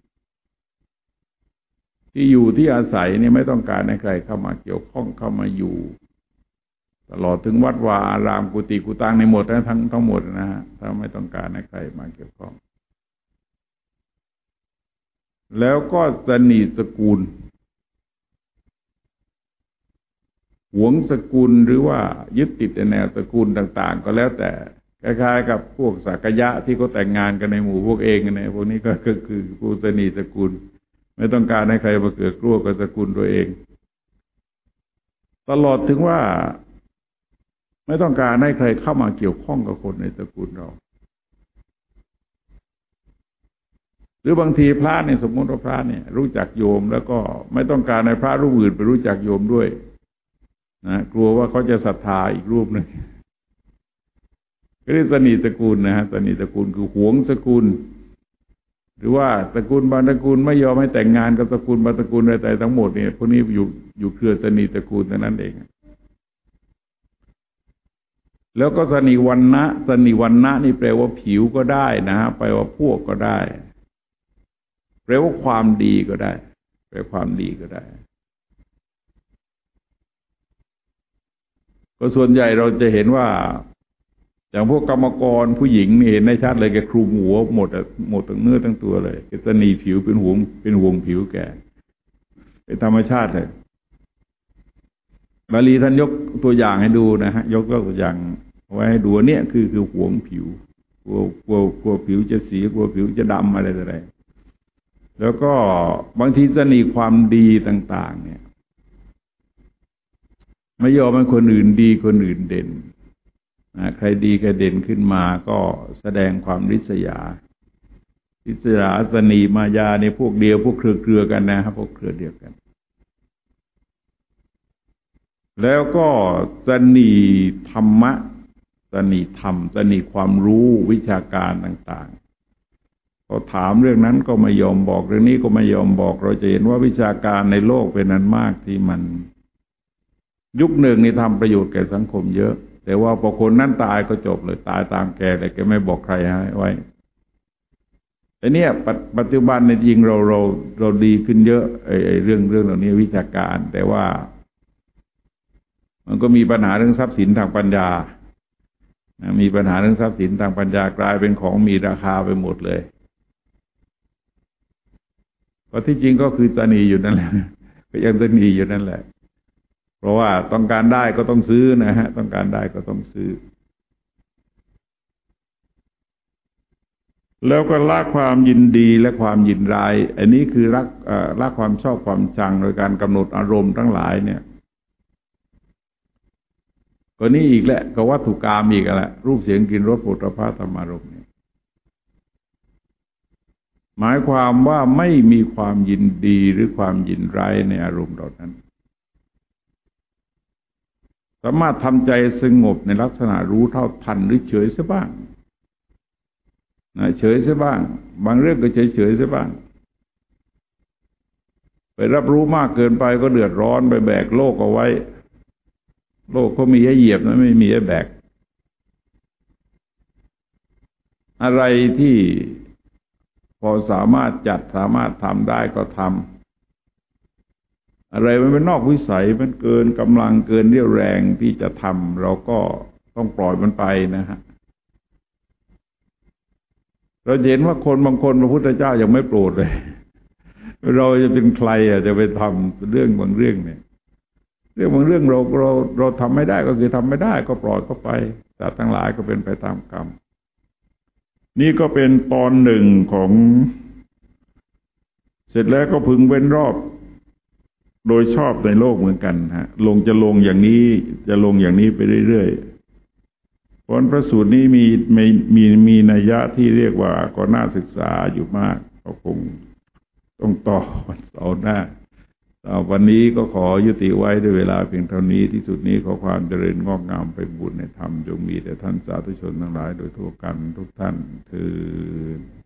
[SPEAKER 1] ที่อาศัยเนี่ยไม่ต้องการให้ใครเข้ามาเกี่ยวข้องเข้ามาอยู่ตลอดถึงวัดวาอารามกุฏิกุฏังในหมดทั้งหมดนะฮะถ้าไม่ต้องการให้ใครมาเกี่ยวข้องแล้วก็ตนีสกุลหวงสกุลหรือว่ายึดติดในแนวสกุลต่างๆก็แล้วแต่คล้ายๆกับพวกสักยะที่เขาแต่งงานกันในหมู่พวกเองเนี่ยพวกนี้ก็คือผู้ตนีสกุลไม่ต้องการให้ใครมาเกิดกลัวกับสกุลตัวเองตลอดถึงว่าไม่ต้องการให้ใครเข้ามาเกี่ยวข้องกับคนในสกุลเราหรือบางทีพระเนี่ยสมมติว่าพระเนี่ยรู้จักโยมแล้วก็ไม่ต้องการให้พระรูปอื่นไปรู้จักโยมด้วยนะกลัวว่าเขาจะศรัทธาอีกรูปหนึ่งก็เรียกตนีสกุลนะฮะตนีสกุลคือหวงสกุลหรือว่าตระกูลบางตระกูลไม่ยอมให้แต่งงานกับตระกูลบางตระกูลอะไรทั้งหมดเนี่ยพวกนี้อยู่เครือตนีตระกูลเท่านั้นเองแล้วก็ตนีวรรณะนี่แปลว่าผิวก็ได้นะฮะแปลว่าพวกก็ได้แปลว่าความดีก็ได้แปลความดีก็ได้ก็ส่วนใหญ่เราจะเห็นว่าอย่างพวกกรรมกรผู้หญิงนี่เห็นได้ชัดเลยแกคลุมหัวหมดทั้งเนื้อทั้งตัวเลยแกตนีผิวเป็นห่วงผิวแกเป็นธรรมชาติเลยบาลีท่านยกตัวอย่างให้ดูนะฮะยกตัวอย่างไว้ให้ดูเนี่ยคือห่วงผิวกลัวผิวจะสีกลัวผิวจะดำอะไรแล้วก็บางทีตนีความดีต่างๆเนี่ยไม่ยอมให้คนอื่นดีคนอื่นเด่นใครดีใครเด่นขึ้นมาก็แสดงความริษยาตนีมายาในพวกเดียวพวกเครือกันนะครับพวกเครือเดียวกันแล้วก็ตนีธรรมะตนีธรรมตนีความรู้วิชาการต่างๆพอถามเรื่องนั้นก็ไม่ยอมบอกเรื่องนี้ก็ไม่ยอมบอกเราจะเห็นว่าวิชาการในโลกเป็นอันมากที่มันยุคหนึ่งนี่ทำประโยชน์แก่สังคมเยอะแต่ว่าพอคนนั้นตายก็จบเลยตายตามแกเลยแกไม่บอกใครให้ไว้แต่เนี่ยปัจจุบันในจริงเราดีขึ้นเยอะเรื่องเหล่านี้วิชาการแต่ว่ามันก็มีปัญหาเรื่องทรัพย์สินทางปัญญามีปัญหาเรื่องทรัพย์สินทางปัญญากลายเป็นของมีราคาไปหมดเลยเพราะที่จริงก็คือตนีอยู่นั่นแหละก็ยังตนีอยู่นั่นแหละเพราะว่าต้องการได้ก็ต้องซื้อนะฮะต้องการได้ก็ต้องซื้อแล้วก็ละความยินดีและความยินร้ายอันนี้คือละความชอบความชังโดยการกำหนดอารมณ์ทั้งหลายเนี่ยก็นี่อีกแหละก็วัตถุกรรมอีกแหละรูปเสียงกลิ่นรสโผฏฐัพพะธรรมารมณ์เนี่ยหมายความว่าไม่มีความยินดีหรือความยินร้ายในอารมณ์เหล่านั้นสามารถทำใจสงบในลักษณะรู้เท่าทันหรือเฉยซะบ้างเฉยซะบ้างบางเรื่องก็เฉยเฉยซะบ้างไปรับรู้มากเกินไปก็เดือดร้อนไปแบกโลกเอาไว้โลกเขามีให้เหยียบนะไม่มีให้แบกอะไรที่พอสามารถจัดสามารถทำได้ก็ทำอะไรมันเป็นนอกวิสัยมันเกินกำลังเกินเรี่ยวแรงที่จะทำเราก็ต้องปล่อยมันไปนะฮะเราเห็นว่าคนบางคนพระพุทธเจ้ายังไม่โปรดเลยเราจะเป็นใครจะไปทำเรื่องบางเรื่องเนี่ยเรื่องบางเรื่องเราทำไม่ได้ก็คือทำไม่ได้ก็ปล่อยเข้าไปแต่ทั้งหลายก็เป็นไปตามกรรมนี่ก็เป็นตอนหนึ่งของเสร็จแล้วก็พึงเว้นรอบโดยชอบในโลกเหมือนกันฮะจะลงอย่างนี้จะลงอย่างนี้ไปเรื่อยๆเพราะพระสูตรนี้มีนัยยะที่เรียกว่าก็น่าศึกษาอยู่มากก็คงต้องต่อวันเสาร์หน้าวันนี้ก็ขอยุติไว้ด้วยเวลาเพียงเท่านี้ที่สุดนี้ขอความเจริญงอกงามไปบุญในธรรมจงมีแด่ท่านสาธุชนทั้งหลายโดยทั่วกันทุกท่านเทอญ